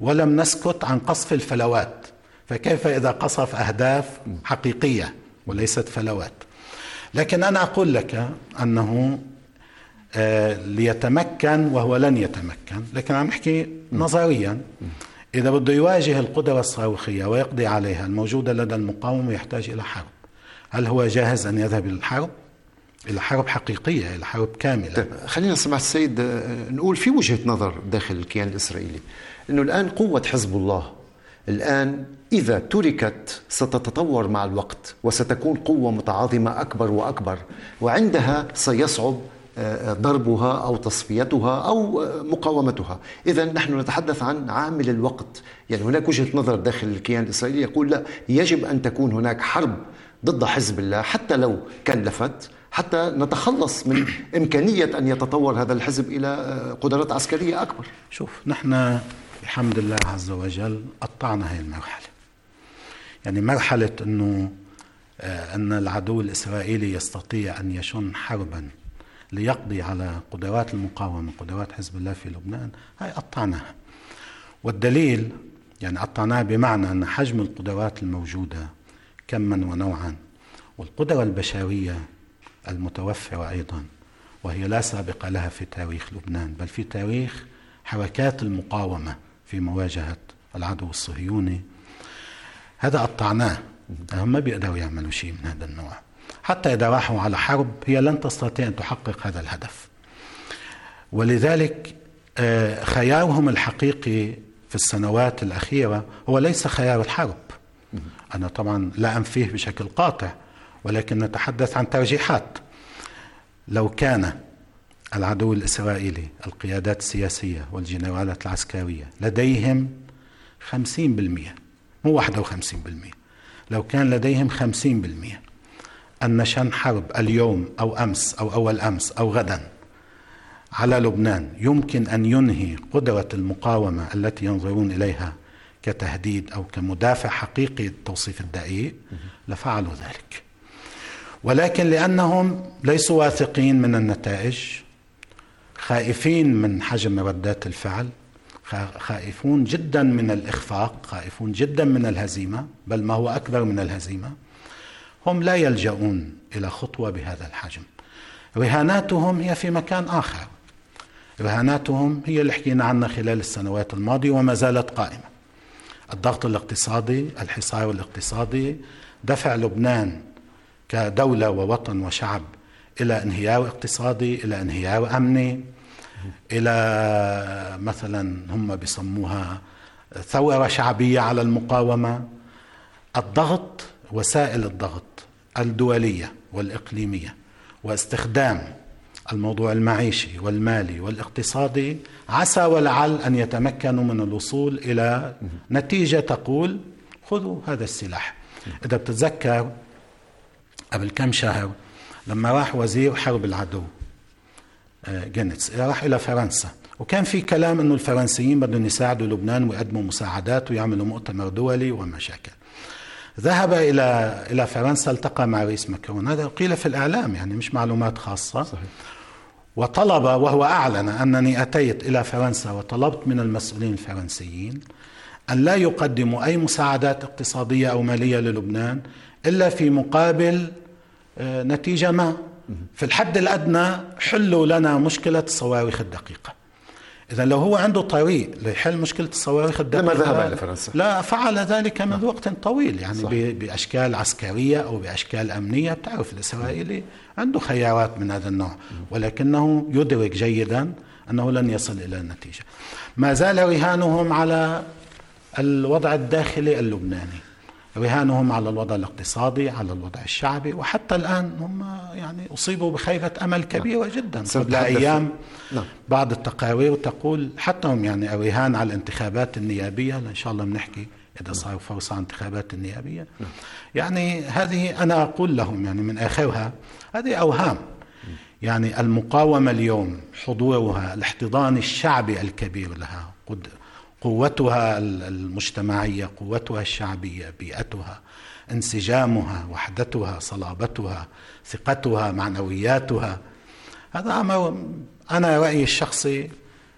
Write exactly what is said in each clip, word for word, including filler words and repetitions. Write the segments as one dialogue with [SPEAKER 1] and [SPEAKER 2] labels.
[SPEAKER 1] ولم نسكت عن قصف الفلوات، فكيف إذا قصف أهداف حقيقية وليست فلوات؟ لكن أنا أقول لك أنه آه ليتمكن، وهو لن يتمكن، لكن عم نحكي نظريا، إذا بده يواجه القدرة الصاروخية ويقضي عليها الموجودة لدى المقاومة يحتاج إلى حرب. هل هو جاهز أن يذهب إلى الحرب؟ إلى حرب حقيقية، إلى حرب كاملة.
[SPEAKER 2] طيب خلينا سمعت السيد نقول في وجهة نظر داخل الكيان الإسرائيلي أنه الآن قوة حزب الله الآن إذا تركت ستتطور مع الوقت وستكون قوة متعاظمة أكبر وأكبر، وعندها سيصعب ضربها أو تصفيتها أو مقاومتها. إذا نحن نتحدث عن عامل الوقت. يعني هناك وجهة نظر داخل الكيان الإسرائيلي يقول لا، يجب أن تكون هناك حرب ضد حزب الله حتى لو كلفت، حتى نتخلص من إمكانية أن يتطور هذا الحزب إلى قدرات عسكرية أكبر.
[SPEAKER 1] شوف، نحن بحمد الله عز وجل قطعنا هذه المرحلة. يعني مرحلة أنه أن العدو الإسرائيلي يستطيع أن يشن حربا ليقضي على قدرات المقاومة، قدرات حزب الله في لبنان، هاي قطعناها. والدليل يعني قطعناها بمعنى أن حجم القدرات الموجودة كما ونوعا، والقدرة البشرية المتوفرة أيضا، وهي لا سابق لها في تاريخ لبنان بل في تاريخ حركات المقاومة في مواجهة العدو الصهيوني، هذا قطعناه. هم ما بيقدروا يعملوا شيء من هذا النوع. حتى إذا راحوا على حرب هي لن تستطيع أن تحقق هذا الهدف. ولذلك خيارهم الحقيقي في السنوات الأخيرة هو ليس خيار الحرب. أنا طبعا لا أنفيه بشكل قاطع، ولكن نتحدث عن ترجيحات. لو كان العدو الإسرائيلي القيادات السياسية والجنرالات العسكرية لديهم خمسين بالمئة، مو واحد وخمسين بالمئة، لو كان لديهم خمسين بالمئة أن شن حرب اليوم أو أمس أو أول أمس أو غدا على لبنان يمكن أن ينهي قدرة المقاومة التي ينظرون إليها كتهديد أو كمدافع حقيقي التوصيف الدقيق، لفعلوا ذلك. ولكن لأنهم ليسوا واثقين من النتائج، خائفين من حجم ردات الفعل، خائفون جدا من الإخفاق، خائفون جدا من الهزيمة، بل ما هو أكبر من الهزيمة، هم لا يلجؤون إلى خطوة بهذا الحجم. رهاناتهم هي في مكان آخر. رهاناتهم هي اللي حكينا عنها خلال السنوات الماضية وما زالت قائمة. الضغط الاقتصادي، الحصار الاقتصادي، دفع لبنان كدولة ووطن وشعب إلى انهيار اقتصادي، إلى انهيار أمني، إلى مثلا هم بيسموها ثورة شعبية على المقاومة. الضغط، وسائل الضغط الدولية والإقليمية، واستخدام الموضوع المعيشي والمالي والاقتصادي، عسى ولعل أن يتمكنوا من الوصول إلى نتيجة تقول خذوا هذا السلاح. إذا بتتذكر قبل كم شهر لما راح وزير حرب العدو جينيتس راح إلى فرنسا، وكان في كلام أنه الفرنسيين بدهم يساعدوا لبنان ويقدموا مساعدات ويعملوا مؤتمر دولي ومشاكل. ذهب إلى إلى فرنسا، التقى مع رئيس ماكرون، هذا قيل في الإعلام يعني مش معلومات خاصة. صحيح. وطلب، وهو أعلن أنني أتيت إلى فرنسا وطلبت من المسؤولين الفرنسيين أن لا يقدموا أي مساعدات اقتصادية أو مالية للبنان إلا في مقابل نتيجة ما. في الحد الأدنى حلوا لنا مشكلة الصواريخ الدقيقة. إذا لو هو عنده طريق لحل مشكلة الصواريخ الدقيقة
[SPEAKER 2] لما ذهب إلى فرنسا؟
[SPEAKER 1] لا، فعل ذلك منذ وقت طويل، يعني بأشكال عسكرية أو بأشكال أمنية. بتعرف الإسرائيلي عنده خيارات من هذا النوع، ولكنه يدرك جيدا أنه لن يصل إلى النتيجة. ما زال رهانهم على الوضع الداخلي اللبناني، رهانهم على الوضع الاقتصادي، على الوضع الشعبي، وحتى الآن هم يعني أصيبوا بخيبة أمل كبيرة جدا. قبل أيام بعض التقارير تقول حتى هم يعني رهان على الانتخابات النيابية، إن شاء الله بنحكي إذا صار فرصة عن انتخابات النيابية. يعني هذه أنا أقول لهم يعني من آخرها هذه أوهام. يعني المقاومة اليوم حضورها، الاحتضان الشعبي الكبير لها، قوتها المجتمعية، قوتها الشعبية، بيئتها، انسجامها، وحدتها، صلابتها، ثقتها، معنوياتها، هذا أمر أنا رأيي الشخصي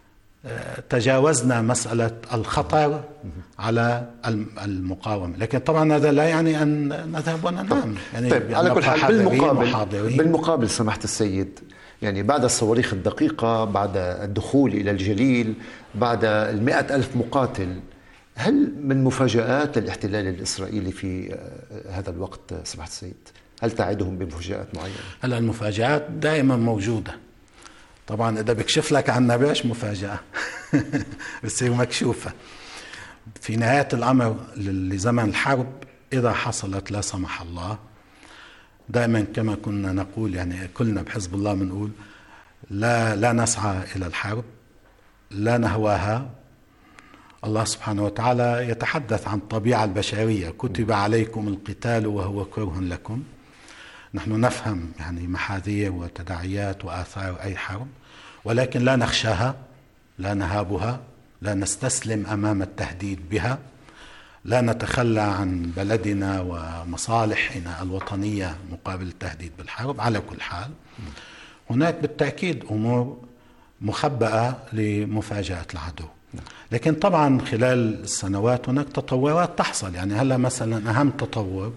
[SPEAKER 1] تجاوزنا مسألة الخطر على المقاومة، لكن طبعا هذا لا يعني أن نذهب وننام. يعني
[SPEAKER 2] طيب على كل حال بالمقابل بالمقابل سماحة السيد، يعني بعد الصواريخ الدقيقة، بعد الدخول إلى الجليل، بعد المئة ألف مقاتل، هل من مفاجآت الاحتلال الإسرائيلي في هذا الوقت سماحة السيد؟ هل تعدهم بمفاجآت معينة؟
[SPEAKER 1] هلا المفاجآت دائما موجودة طبعا، إذا بكشف لك عن نبيش مفاجأة بتصير مكشوفة. في نهاية الأمر لزمن الحرب إذا حصلت لا سمح الله، دائما كما كنا نقول، يعني كلنا بحزب الله بنقول لا لا نسعى إلى الحرب، لا نهواها. الله سبحانه وتعالى يتحدث عن الطبيعة البشرية، كتب عليكم القتال وهو كره لكم. نحن نفهم يعني محاذير وتداعيات وآثار أي حرب، ولكن لا نخشاها، لا نهابها، لا نستسلم أمام التهديد بها، لا نتخلى عن بلدنا ومصالحنا الوطنية مقابل التهديد بالحرب. على كل حال هناك بالتأكيد أمور مخبأة لمفاجأة العدو، لكن طبعا خلال السنوات هناك تطورات تحصل. يعني هلا مثلا أهم تطور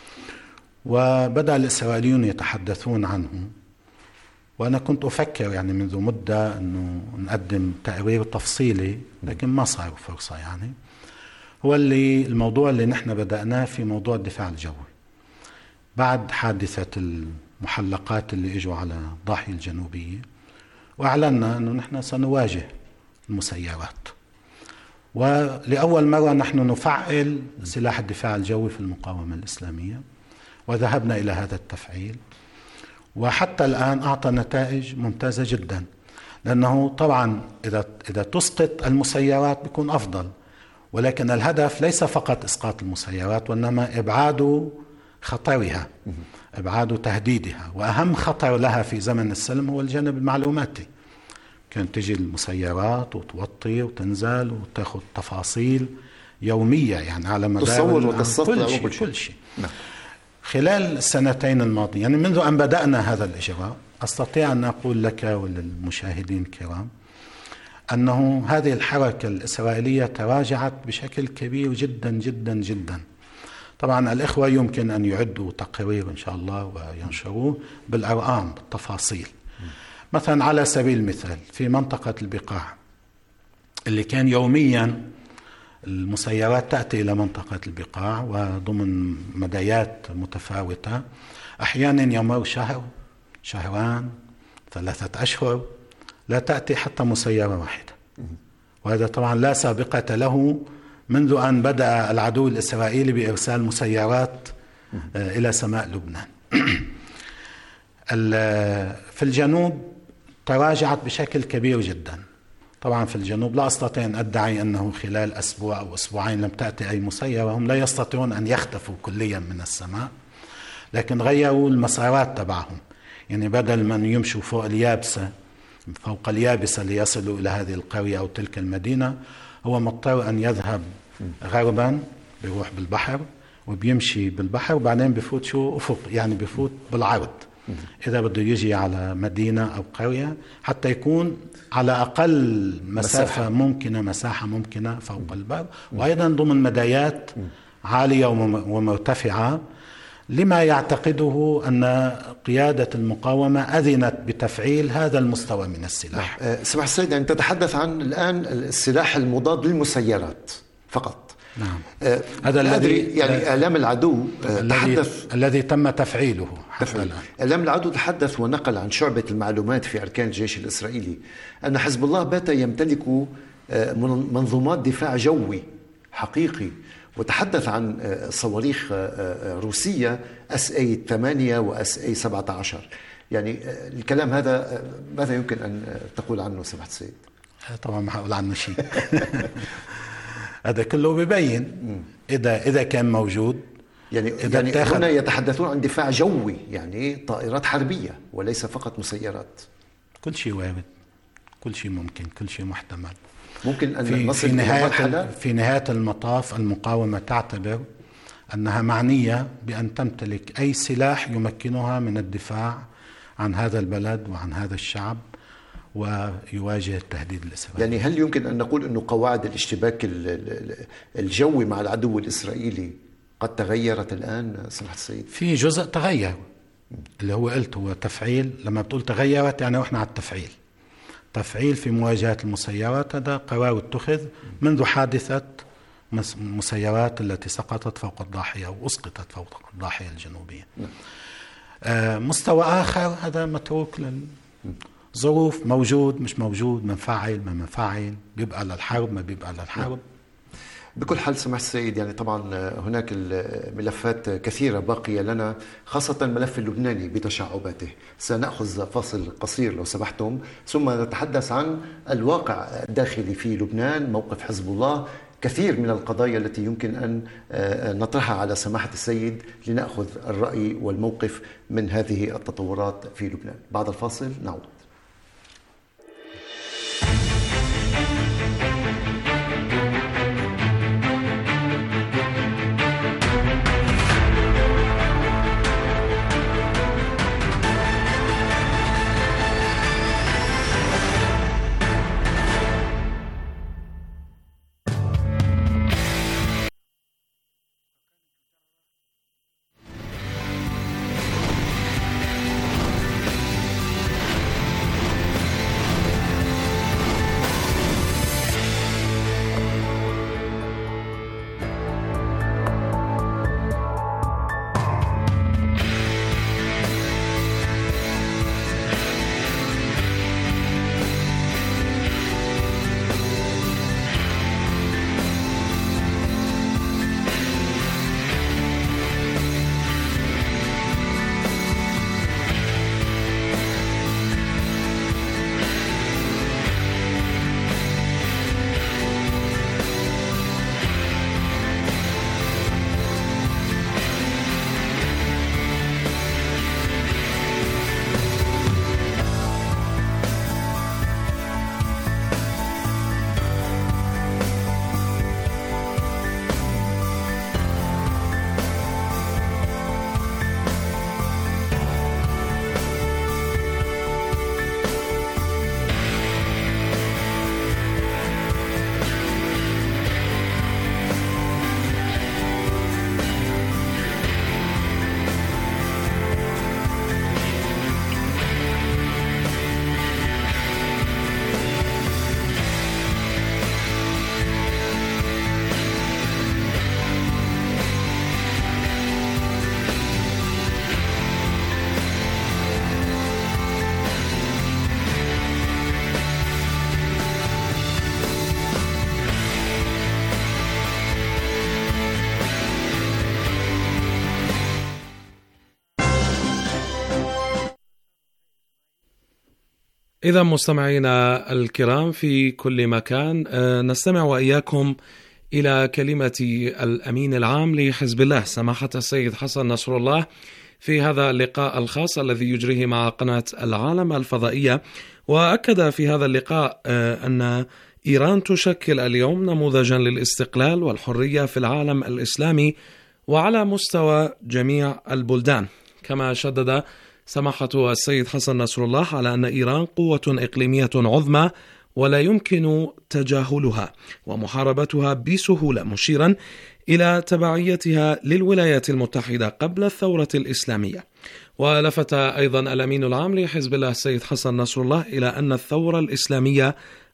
[SPEAKER 1] وبدأ الإسرائيليون يتحدثون عنه، وأنا كنت أفكر يعني منذ مدة أنه نقدم تقرير تفصيلي لكن ما صار فرصة، يعني هو اللي الموضوع اللي نحن بدأناه في موضوع الدفاع الجوي بعد حادثة المحلقات اللي اجوا على الضاحية الجنوبية، وأعلنا أنه نحن سنواجه المسيرات، ولأول مرة نحن نفعل سلاح الدفاع الجوي في المقاومة الإسلامية، وذهبنا إلى هذا التفعيل، وحتى الآن أعطى نتائج ممتازة جدا. لأنه طبعا إذا إذا تسقط المسيرات بيكون أفضل، ولكن الهدف ليس فقط إسقاط المسيرات، وإنما إبعاد خطرها، إبعاد تهديدها. وأهم خطر لها في زمن السلم هو الجانب المعلوماتي. كانت تجي المسيرات وتوطي وتنزل وتأخذ تفاصيل يومية، يعني على مدار
[SPEAKER 2] تصور وتستطلع
[SPEAKER 1] كل شيء, كل شيء. نعم. خلال السنتين الماضية، يعني منذ أن بدأنا هذا الإجراء، أستطيع أن أقول لك وللمشاهدين الكرام أنه هذه الحركة الإسرائيلية تراجعت بشكل كبير جدا جدا جدا. طبعا الإخوة يمكن أن يعدوا تقرير إن شاء الله وينشروه بالأرقام بالتفاصيل. مثلا على سبيل المثال في منطقة البقاع اللي كان يوميا المسيرات تأتي إلى منطقة البقاع وضمن مدايات متفاوتة، أحيانا يمر شهر، شهران، ثلاثة أشهر لا تأتي حتى مسيرة واحدة، وهذا طبعا لا سابقة له منذ أن بدأ العدو الإسرائيلي بإرسال مسيرات إلى سماء لبنان. في الجنوب تراجعت بشكل كبير جدا. طبعا في الجنوب لا أستطيع أن أدعي أنه خلال أسبوع أو أسبوعين لم تأتي أي مسيرة، هم لا يستطيعون أن يختفوا كليا من السماء، لكن غيروا المسارات تبعهم. يعني بدل من يمشوا فوق اليابسة فوق اليابسة ليصلوا إلى هذه القرية أو تلك المدينة، هو مضطر أن يذهب غربا، بيروح بالبحر وبيمشي بالبحر وبعدين بفوت شو أفق، يعني بفوت بالعرض إذا بده يجي على مدينة أو قرية، حتى يكون على أقل مسافة, مسافة ممكنة، مساحة ممكنة فوق البر، وأيضا ضمن مدايات عالية ومرتفعة، لما يعتقده أن قيادة المقاومة أذنت بتفعيل هذا المستوى من السلاح.
[SPEAKER 2] أه سمح السيد، أن تتحدث عن الآن السلاح المضاد للمسيرات فقط.
[SPEAKER 1] نعم.
[SPEAKER 2] أه هذا الذي يعني آلام العدو أه
[SPEAKER 1] تحدث الذي تم تفعيله حتى
[SPEAKER 2] الآن. آلام العدو تحدث ونقل عن شعبة المعلومات في أركان الجيش الإسرائيلي أن حزب الله بات يمتلك أه منظومات دفاع جوي حقيقي، وتحدث عن صواريخ روسية اس اي ثمانية واس اي سبعة عشر. يعني الكلام هذا ماذا يمكن أن تقول عنه سماحة السيد؟
[SPEAKER 1] طبعا ما هقول عنه شيء. هذا كله ببين إذا إذا كان موجود.
[SPEAKER 2] يعني, يعني هنا يتحدثون عن دفاع جوي، يعني طائرات حربية وليس فقط مسيرات.
[SPEAKER 1] كل شيء وارد، كل شيء ممكن، كل شيء محتمل.
[SPEAKER 2] ممكن أن
[SPEAKER 1] في,
[SPEAKER 2] نصل
[SPEAKER 1] في نهاية في نهاية المطاف المقاومة تعتبر أنها معنية بأن تمتلك أي سلاح يمكنها من الدفاع عن هذا البلد وعن هذا الشعب ويواجه التهديد الإسرائيلي.
[SPEAKER 2] يعني هل يمكن أن نقول أن قواعد الاشتباك الجوي مع العدو الإسرائيلي قد تغيرت الآن سماحة السيد؟
[SPEAKER 1] في جزء تغير اللي هو قلت هو تفعيل. لما بتقول تغيرت يعني احنا على التفعيل تفعيل في مواجهة المسيرات. هذا قرار اتخذ منذ حادثة المسيرات التي سقطت فوق الضاحية أو أسقطت فوق الضاحية الجنوبية. آه مستوى آخر هذا متروك للظروف، موجود مش موجود، منفعل ما منفعل، بيبقى للحرب ما بيبقى للحرب.
[SPEAKER 2] بكل حال سماحة السيد، يعني طبعا هناك الملفات كثيرة باقية لنا، خاصة الملف اللبناني بتشعباته. سنأخذ فاصل قصير لو سمحتم، ثم نتحدث عن الواقع الداخلي في لبنان، موقف حزب الله، كثير من القضايا التي يمكن أن نطرحها على سماحة السيد لنأخذ الرأي والموقف من هذه التطورات في لبنان. بعد الفاصل نعود.
[SPEAKER 3] إذا مستمعينا الكرام في كل مكان، نستمع وإياكم إلى كلمة الأمين العام لحزب الله سماحة السيد حسن نصر الله في هذا اللقاء الخاص الذي يجريه مع قناة العالم الفضائية. وأكد في هذا اللقاء أن إيران تشكل اليوم نموذجا للاستقلال والحرية في العالم الإسلامي وعلى مستوى جميع البلدان. كما شدد سماحة السيد حسن نصر الله على أن إيران قوة إقليمية عظمى ولا يمكن تجاهلها ومحاربتها بسهولة، مشيرا إلى تبعيتها للولايات المتحدة قبل الثورة الإسلامية. ولفت أيضا الأمين العام لحزب الله السيد حسن نصر الله إلى أن الثورة الإسلامية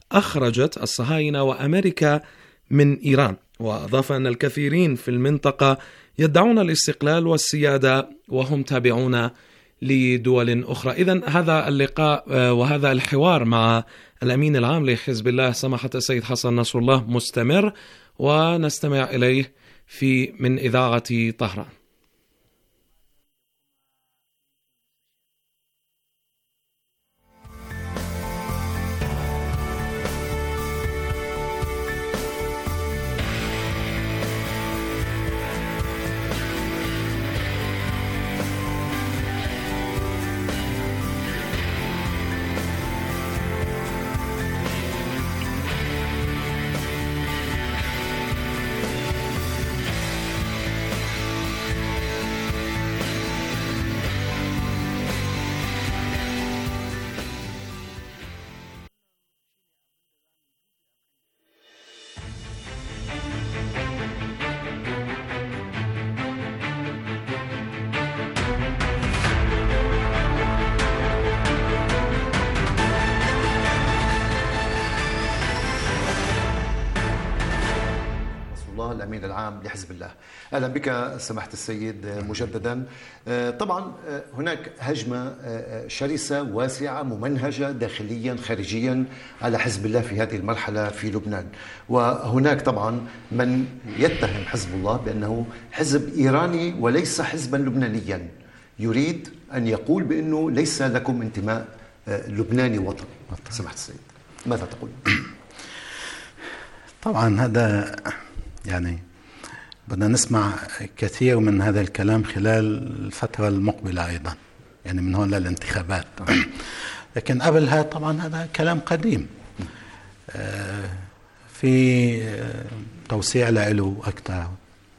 [SPEAKER 3] أخرجت الصهاينة وأمريكا من إيران، وأضاف أن الكثيرين في المنطقة يدعون الاستقلال والسيادة وهم تابعون لدول أخرى. إذن هذا اللقاء وهذا الحوار مع الأمين العام لحزب الله سماحة السيد حسن نصر الله مستمر، ونستمع إليه في من إذاعة طهران.
[SPEAKER 2] الله الأمين العام لحزب الله. أهلا بك سماحة السيد مجددا. طبعا هناك هجمة شرسة واسعة ممنهجة داخليا خارجيا على حزب الله في هذه المرحلة في لبنان، وهناك طبعا من يتهم حزب الله بأنه حزب إيراني وليس حزبا لبنانيا، يريد أن يقول بأنه ليس لكم انتماء لبناني وطني. سماحة السيد ماذا تقول؟
[SPEAKER 1] طبعا هذا يعني بدنا نسمع كثير من هذا الكلام خلال الفترة المقبلة أيضا، يعني من هون للانتخابات. لكن قبلها طبعا هذا كلام قديم في توسيع له أكثر.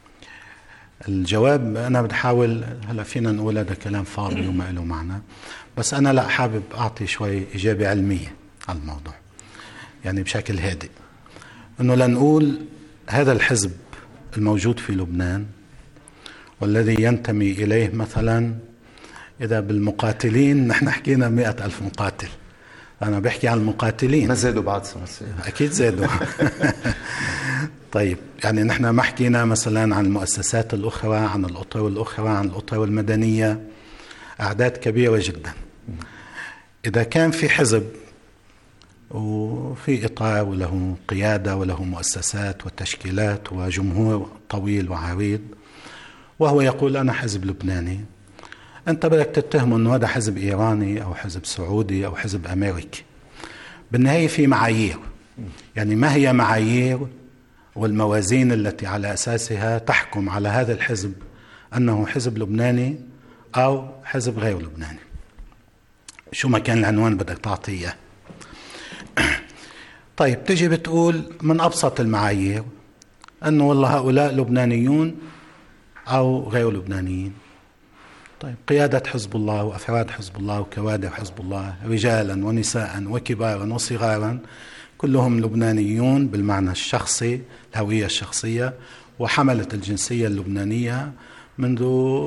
[SPEAKER 1] الجواب أنا بدي أحاول، هلا فينا نقول هذا كلام فاضي وما له معنى، بس أنا لا حابب أعطي شوي إجابة علمية على الموضوع، يعني بشكل هادئ، إنه لنقول هذا الحزب الموجود في لبنان والذي ينتمي إليه مثلا، إذا بالمقاتلين نحن حكينا مئة ألف مقاتل، أنا بحكي عن المقاتلين.
[SPEAKER 2] ما زادوا بعد سنة؟
[SPEAKER 1] أكيد زادوا. طيب يعني نحن ما حكينا مثلا عن المؤسسات الأخرى، عن الأطر الأخرى، عن الأطر المدنية، أعداد كبيرة جدا. إذا كان في حزب وفي إطار وله قيادة وله مؤسسات وتشكيلات وجمهور طويل وعريض، وهو يقول أنا حزب لبناني، أنت بدك تتهمه أنه هذا حزب إيراني أو حزب سعودي أو حزب أمريكي. بالنهاية في معايير، يعني ما هي معايير والموازين التي على أساسها تحكم على هذا الحزب أنه حزب لبناني أو حزب غير لبناني؟ شو ما كان العنوان بدك تعطيه. طيب تجي بتقول من أبسط المعايير أنه والله هؤلاء لبنانيون أو غير لبنانيين. طيب قيادة حزب الله وأفراد حزب الله وكوادر حزب الله رجالا ونساء وكبارا وصغارا كلهم لبنانيون بالمعنى الشخصي، الهوية الشخصية، وحملت الجنسية اللبنانية منذ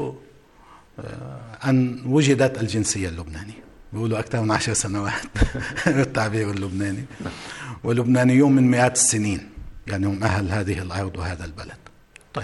[SPEAKER 1] أن وجدت الجنسية اللبنانية، بيقولوا أكثر من عشر سنوات بالتعبير اللبناني، ولبنانيون من مئات السنين، يعني هم أهل هذه الأرض وهذا البلد. طيب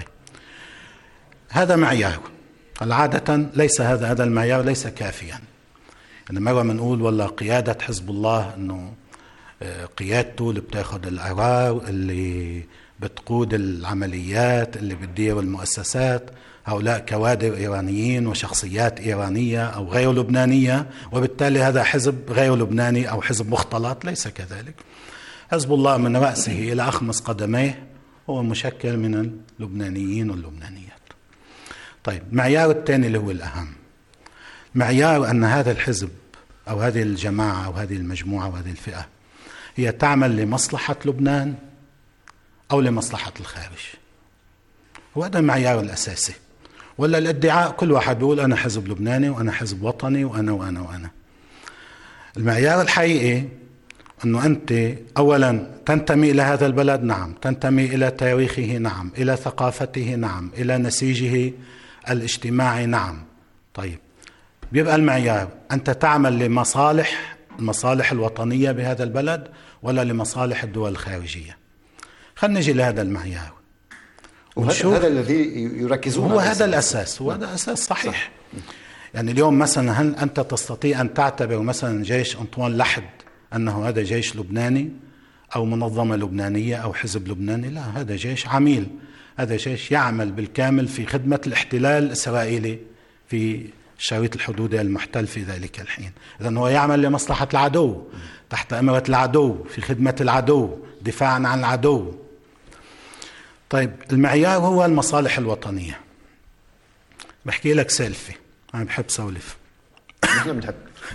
[SPEAKER 1] هذا معيار. العادة ليس هذا هذا المعيار ليس كافيا. يعني مرة منقول والله قيادة حزب الله أنه قيادته اللي بتاخد القرار، اللي بتقود العمليات، اللي بتدير المؤسسات، هؤلاء كوادر إيرانيين وشخصيات إيرانية أو غير لبنانية، وبالتالي هذا حزب غير لبناني أو حزب مختلط. ليس كذلك. حزب الله من رأسه إلى أخمص قدميه هو مشكل من اللبنانيين واللبنانيات. طيب المعيار الثاني اللي هو الأهم، معيار أن هذا الحزب أو هذه الجماعة أو هذه المجموعة وهذه الفئة هي تعمل لمصلحة لبنان أو لمصلحة الخارج. وهذا المعيار الأساسي. ولا الادعاء كل واحد بيقول أنا حزب لبناني وأنا حزب وطني وأنا وأنا وأنا. المعيار الحقيقي أنه أنت أولا تنتمي إلى هذا البلد، نعم، تنتمي إلى تاريخه، نعم، إلى ثقافته، نعم، إلى نسيجه الاجتماعي، نعم. طيب بيبقى المعيار أنت تعمل لمصالح المصالح الوطنية بهذا البلد ولا لمصالح الدول الخارجية؟ خلينا نجي لهذا المعيار.
[SPEAKER 2] وهذا الذي يركزون
[SPEAKER 1] هو هذا الأساس، هو هذا أساس صحيح. صح. يعني اليوم مثلا هل أنت تستطيع أن تعتبر مثلا جيش أنطوان لحد أنه هذا جيش لبناني أو منظمة لبنانية أو حزب لبناني؟ لا، هذا جيش عميل، هذا جيش يعمل بالكامل في خدمة الاحتلال الإسرائيلي في الشريط الحدودي المحتل في ذلك الحين. إذن هو يعمل لمصلحة العدو، تحت أمرة العدو، في خدمة العدو، دفاعا عن العدو. طيب المعيار هو المصالح الوطنية. بحكي لك سيلفي، أنا بحب سولف.
[SPEAKER 2] نحن بنحب.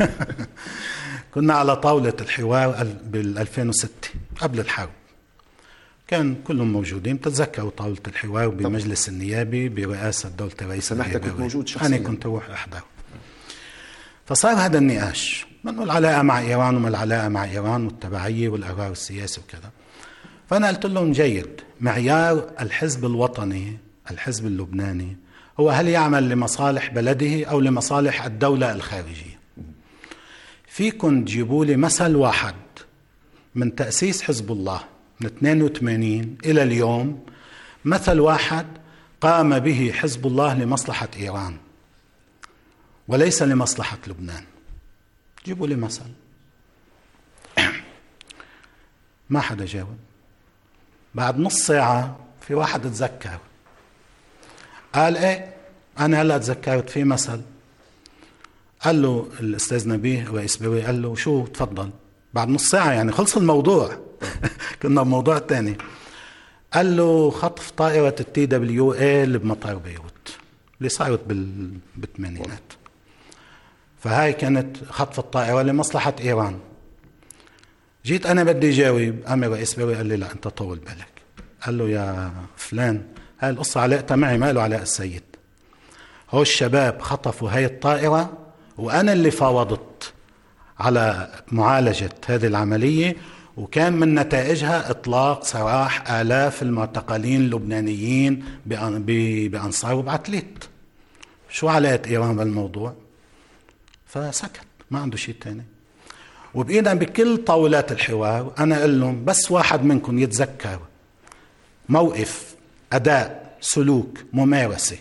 [SPEAKER 1] كنا على طاولة الحوار بالألفين وستة قبل الحرب، كان كلهم موجودين. تتذكروا طاولة الحوار بمجلس النيابي برئاسة دولة الرئيس.
[SPEAKER 2] سمحت كنت موجود شخصيا؟
[SPEAKER 1] أنا كنت أروح أحضر. فصار هذا النقاش منه العلاقة مع إيران وما العلاقة مع إيران والتبعية والقرار السياسي وكذا. فأنا قلت لهم جيد، معيار الحزب الوطني الحزب اللبناني هو هل يعمل لمصالح بلده أو لمصالح الدولة الخارجية. فيكن تجيبوا لي مثل واحد من تأسيس حزب الله من اثنين وثمانين إلى اليوم مثل واحد قام به حزب الله لمصلحة إيران وليس لمصلحة لبنان. جيبوا لي مثل. ما حدا جاوب. بعد نص ساعة في واحد تذكر قال ايه أنا هلأ تذكرت في مثل. قال له الأستاذ نبيه رئيس بوي، قال له شو؟ تفضل. بعد نص ساعة يعني خلص الموضوع كنا بموضوع تاني. قال له خطف طائرة التي دبليو اي اللي بمطار بيروت اللي صارت بالثمانينات، فهاي كانت خطف الطائرة لمصلحة إيران. جيت أنا بدي جاوب، قام رئيس بوي قال لي لا أنت طول بالك. قال له يا فلان هاي القصة علاقتها معي، ما له علاقة السيد. هو الشباب خطفوا هاي الطائرة وأنا اللي فاوضت على معالجة هذه العملية، وكان من نتائجها إطلاق سراح آلاف المعتقلين اللبنانيين بأنصار وبعتليت. شو علاقة إيران بالموضوع؟ فسكت، ما عنده شيء تاني. وبإيدا بكل طاولات الحوار أنا أقول لهم بس واحد منكم يتذكر موقف، أداء، سلوك، ممارسة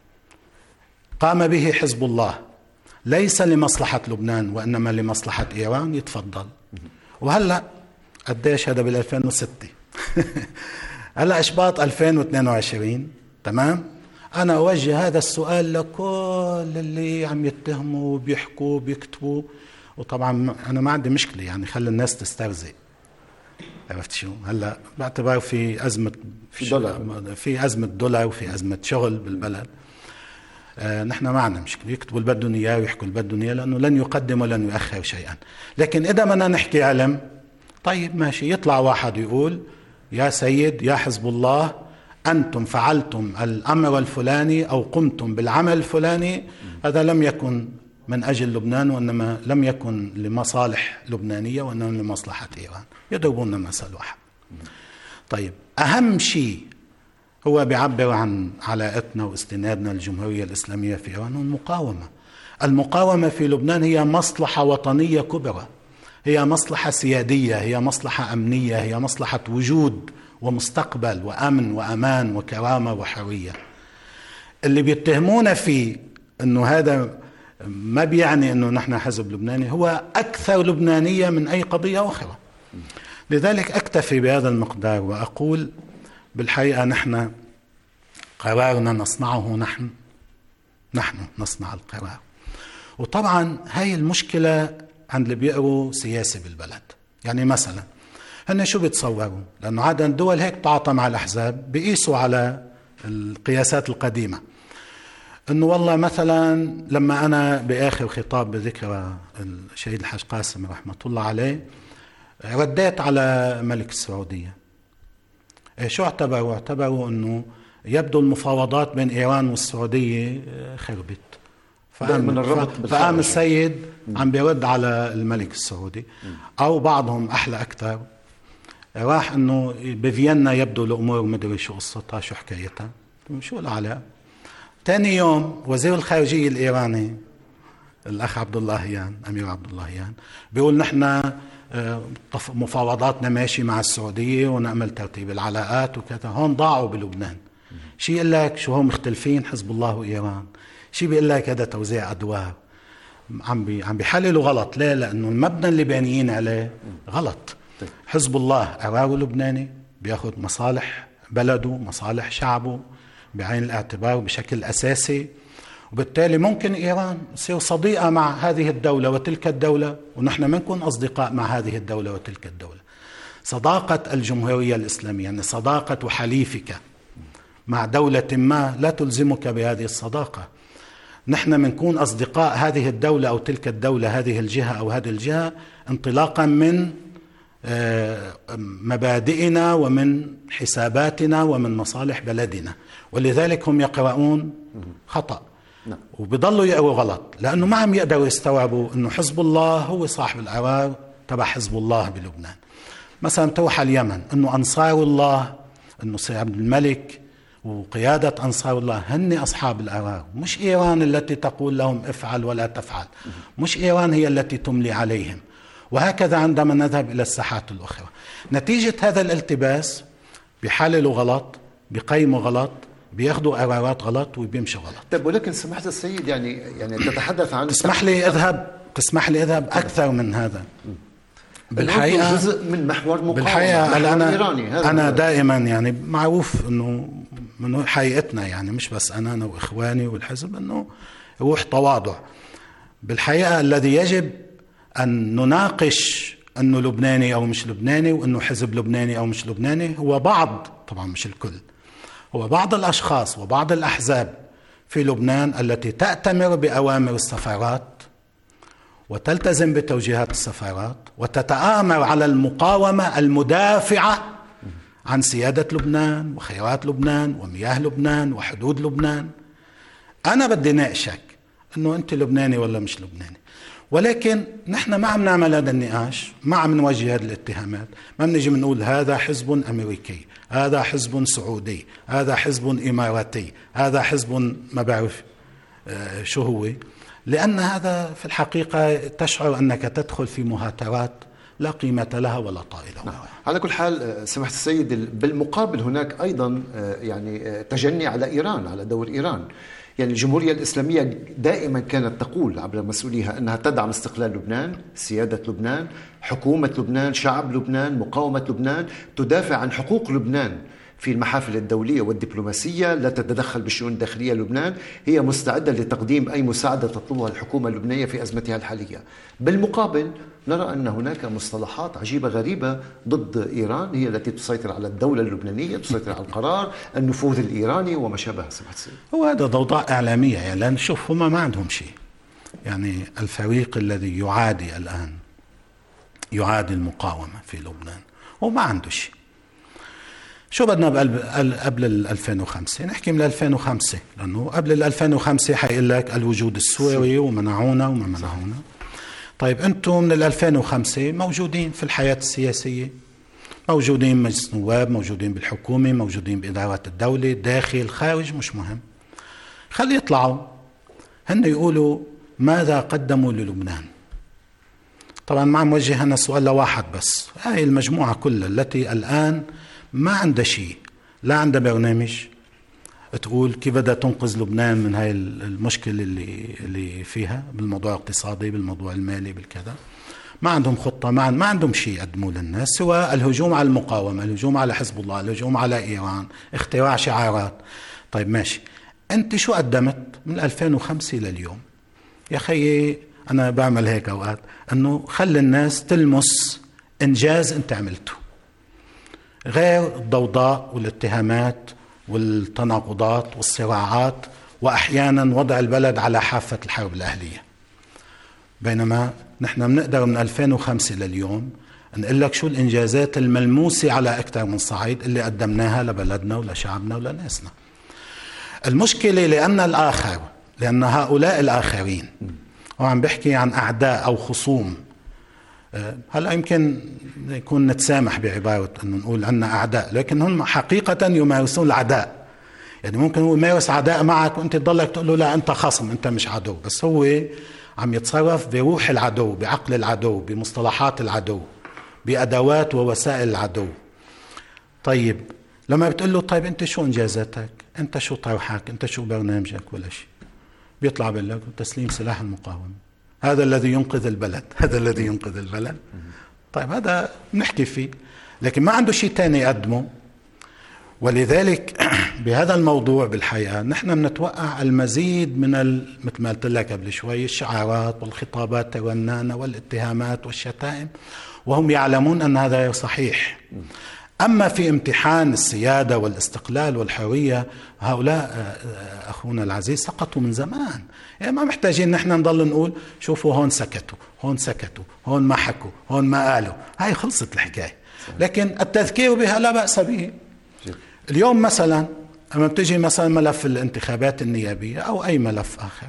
[SPEAKER 1] قام به حزب الله ليس لمصلحة لبنان وإنما لمصلحة إيران، يتفضل. وهلأ قديش هذا بالألفين وستة هلأ إشباط ألفين واثنين وعشرين، تمام؟ أنا أوجه هذا السؤال لكل اللي عم يتهموا وبيحكوا وبيكتبوا، وطبعا أنا ما عندي مشكلة يعني خلي الناس تسترزق، عرفت شو؟ هلأ باعتبار في أزمة
[SPEAKER 2] في دولار،
[SPEAKER 1] في أزمة دولار وفي أزمة شغل بالبلد، آه نحن ما عندنا مشكلة يكتبوا اللي بدهم إياه ويحكوا اللي بدهم إياه، لأنه لن يقدم ولن يؤخر شيئا. لكن إذا بدنا نحكي علم، طيب ماشي، يطلع واحد يقول يا سيد يا حزب الله أنتم فعلتم الأمر الفلاني أو قمتم بالعمل الفلاني، هذا لم يكن من أجل لبنان وإنما لم يكن لمصالح لبنانية وإنما لمصلحة إيران. يضربون مثل واحد. طيب أهم شيء هو بيعبر عن علاقتنا واستنادنا للجمهورية الإسلامية في إيران المقاومة. المقاومة في لبنان هي مصلحة وطنية كبرى، هي مصلحة سيادية، هي مصلحة أمنية، هي مصلحة وجود ومستقبل وأمن وأمان وكرامة وحرية. اللي بيتهمونا فيه أنه هذا ما بيعني أنه نحن حزب لبناني، هو أكثر لبنانية من أي قضية أخرى. لذلك أكتفي بهذا المقدار وأقول بالحقيقة نحن قرارنا نصنعه، نحن نحن نصنع القرار. وطبعا هاي المشكلة عند اللي بيقروا سياسة بالبلد. يعني مثلا هن شو بيتصوروا؟ لأنه عادة الدول هيك تعاطى مع الأحزاب، بيقيسوا على القياسات القديمة، أنه والله مثلا لما أنا بآخر خطاب بذكرى الشهيد الحاج قاسم رحمة الله عليه رديت على ملك السعودية، شو اعتبروا؟ اعتبروا أنه يبدو المفاوضات بين إيران والسعودية خربت، فقام السيد عم بيرد على الملك السعودي. أو بعضهم أحلى أكثر، راح أنه بفيينا يبدو الأمور مدري شو قصتها شو حكايتها، شو العلاقة. تاني يوم وزير الخارجية الإيراني الأخ عبد اللهيان، أمير عبد اللهيان، بيقول نحن مفاوضاتنا ماشي مع السعودية ونعمل ترتيب العلاقات وكذا. هون ضاعوا بلبنان. شي يقول لك شو هم مختلفين حزب الله وإيران، شي بيقول لك هذا توزيع أدوار. عم بي عم بيحللوا غلط. ليه؟ لأنه المبنى اللي بانيين عليه غلط. حزب الله قراره لبناني، بياخذ مصالح بلده مصالح شعبه بعين الاعتبار بشكل أساسي، وبالتالي ممكن إيران تصير صديقة مع هذه الدولة وتلك الدولة، ونحن ما نكون أصدقاء مع هذه الدولة وتلك الدولة. صداقة الجمهورية الإسلامية يعني صداقة حليفك مع دولة ما لا تلزمك بهذه الصداقة. نحن منكون أصدقاء هذه الدولة أو تلك الدولة، هذه الجهة أو هذه الجهة، انطلاقا من مبادئنا ومن حساباتنا ومن مصالح بلدنا. ولذلك هم يقرؤون خطأ وبيضلوا يقروا غلط، لأنه ما عم يقدروا يستوعبوا أنه حزب الله هو صاحب القرار تبع حزب الله بلبنان. مثلا تروح على اليمن، أنه أنصار الله، أنه سيد عبد الملك وقيادة أنصار الله هن أصحاب القرار، مش إيران التي تقول لهم افعل ولا تفعل، مش إيران هي التي تملي عليهم. وهكذا عندما نذهب إلى الساحات الأخرى. نتيجة هذا الالتباس بيحللوا غلط، بيقيموا غلط، بياخدوا قرارات غلط وبيمشوا غلط.
[SPEAKER 2] طيب ولكن سمحت السيد يعني يعني تتحدث عن
[SPEAKER 1] تسمح لي اذهب تسمح لي اذهب اكثر من هذا.
[SPEAKER 2] بالحقيقه جزء من محور مقاومه
[SPEAKER 1] بالحقيقه
[SPEAKER 2] محور
[SPEAKER 1] انا
[SPEAKER 2] إيراني. هذا
[SPEAKER 1] انا دائما يعني معروف انه من حقيقتنا، يعني مش بس انا انا واخواني والحزب، انه روح تواضع. بالحقيقه الذي يجب ان نناقش انه لبناني او مش لبناني، وانه حزب لبناني او مش لبناني، هو بعض، طبعا مش الكل، هو بعض الاشخاص وبعض الاحزاب في لبنان التي تأتمر بأوامر السفارات وتلتزم بتوجيهات السفارات وتتآمر على المقاومة المدافعة عن سيادة لبنان وخيرات لبنان ومياه لبنان وحدود لبنان. أنا بدي ناقشك أنه أنت لبناني ولا مش لبناني، ولكن نحن ما عم نعمل هذا النقاش، ما عم نوجه هذه الاتهامات، ما بنجي بنقول هذا حزب أمريكي، هذا حزب سعودي، هذا حزب إماراتي، هذا حزب ما بعرف آه شو هو، لأن هذا في الحقيقة تشعر أنك تدخل في مهاترات لا قيمة لها ولا طائلة.
[SPEAKER 2] نعم. على كل حال سمحت السيد، بالمقابل هناك أيضا يعني تجني على إيران، على دور إيران. يعني الجمهورية الإسلامية دائما كانت تقول عبر مسؤوليها أنها تدعم استقلال لبنان، سيادة لبنان، حكومة لبنان، شعب لبنان، مقاومة لبنان، تدافع عن حقوق لبنان في المحافل الدولية والدبلوماسية، لا تتدخل بالشؤون الداخلية لبنان، هي مستعدة لتقديم أي مساعدة تطلبها الحكومة اللبنانية في أزمتها الحالية. بالمقابل نرى أن هناك مصطلحات عجيبة غريبة ضد إيران، هي التي تسيطر على الدولة اللبنانية، تسيطر على القرار، النفوذ الإيراني وما شابه. سمحت السيد،
[SPEAKER 1] هو هذا ضوضاء إعلامية، يعني لأن شوف هم ما عندهم شيء. يعني الفريق الذي يعادي الآن يعادي المقاومة في لبنان هو ما عنده شيء. شو بدنا قبل ال ألفين وخمسة؟ نحكي من ألفين وخمسة، لأنه قبل ال ألفين وخمسة حيقول لك الوجود السوري ومنعونا وما منعونا. طيب أنتم من ال ألفين وخمسة موجودين في الحياة السياسية، موجودين مجلس نواب، موجودين بالحكومة، موجودين بإدارات الدولة، داخل خارج، مش مهم. خلي يطلعوا هن يقولوا ماذا قدموا للبنان. طبعا ما عم وجه أنا سؤال لواحد بس، هاي المجموعة كلها التي الآن ما عندها شيء، لا عندها برنامج تقول كيف بدها تنقذ لبنان من هاي المشكلة اللي اللي فيها بالموضوع الاقتصادي، بالموضوع المالي، بالكذا. ما عندهم خطة، ما, ما عندهم شيء يقدموه للناس سوى الهجوم على المقاومة، الهجوم على حزب الله، الهجوم على إيران، اختراع شعارات. طيب ماشي، أنت شو قدمت من ألفين وخمسة لليوم؟ يا خيي أنا بعمل هيك أوقات، أنه خلي الناس تلمس إنجاز أنت عملته، غير الضوضاء والاتهامات والتناقضات والصراعات، وأحيانا وضع البلد على حافة الحرب الأهلية. بينما نحن بنقدر من ألفين وخمسة لليوم نقول لك شو الإنجازات الملموسة على أكثر من صعيد اللي قدمناها لبلدنا ولشعبنا ولناسنا. المشكلة لأن الآخر، لأن هؤلاء الآخرين، وعم بحكي عن أعداء أو خصوم. هلا يمكن يكون نتسامح بعبارة أنه نقول عنا أعداء، لكن هم حقيقة يمارسون العداء. يعني ممكن هو يمارس عداء معك وأنت تضلك تقول له لا أنت خصم، أنت مش عدو، بس هو عم يتصرف بروح العدو، بعقل العدو، بمصطلحات العدو، بأدوات ووسائل العدو. طيب لما بتقول له طيب أنت شو إنجازاتك؟ أنت شو طرحك؟ أنت شو برنامجك؟ ولا شيء. بيطلع بيقول لك تسليم سلاح المقاومة، هذا الذي ينقذ البلد، هذا الذي ينقذ البلد. طيب هذا نحكي فيه، لكن ما عنده شيء تاني يقدمه. ولذلك بهذا الموضوع بالحقيقة نحن بنتوقع المزيد من مثل ما قلت لك قبل شوي الشعارات والخطابات الرنانة والاتهامات والشتائم، وهم يعلمون أن هذا غير صحيح. أما في امتحان السيادة والاستقلال والحرية، هؤلاء أخونا العزيز سقطوا من زمان. يعني ما محتاجين نحن نضل نقول شوفوا هون سكتوا، هون سكتوا، هون ما حكوا، هون ما قالوا، هاي خلصت الحكاية. لكن التذكير بها لا بأس به. اليوم مثلا أما بتجي مثلا ملف الانتخابات النيابية أو أي ملف آخر،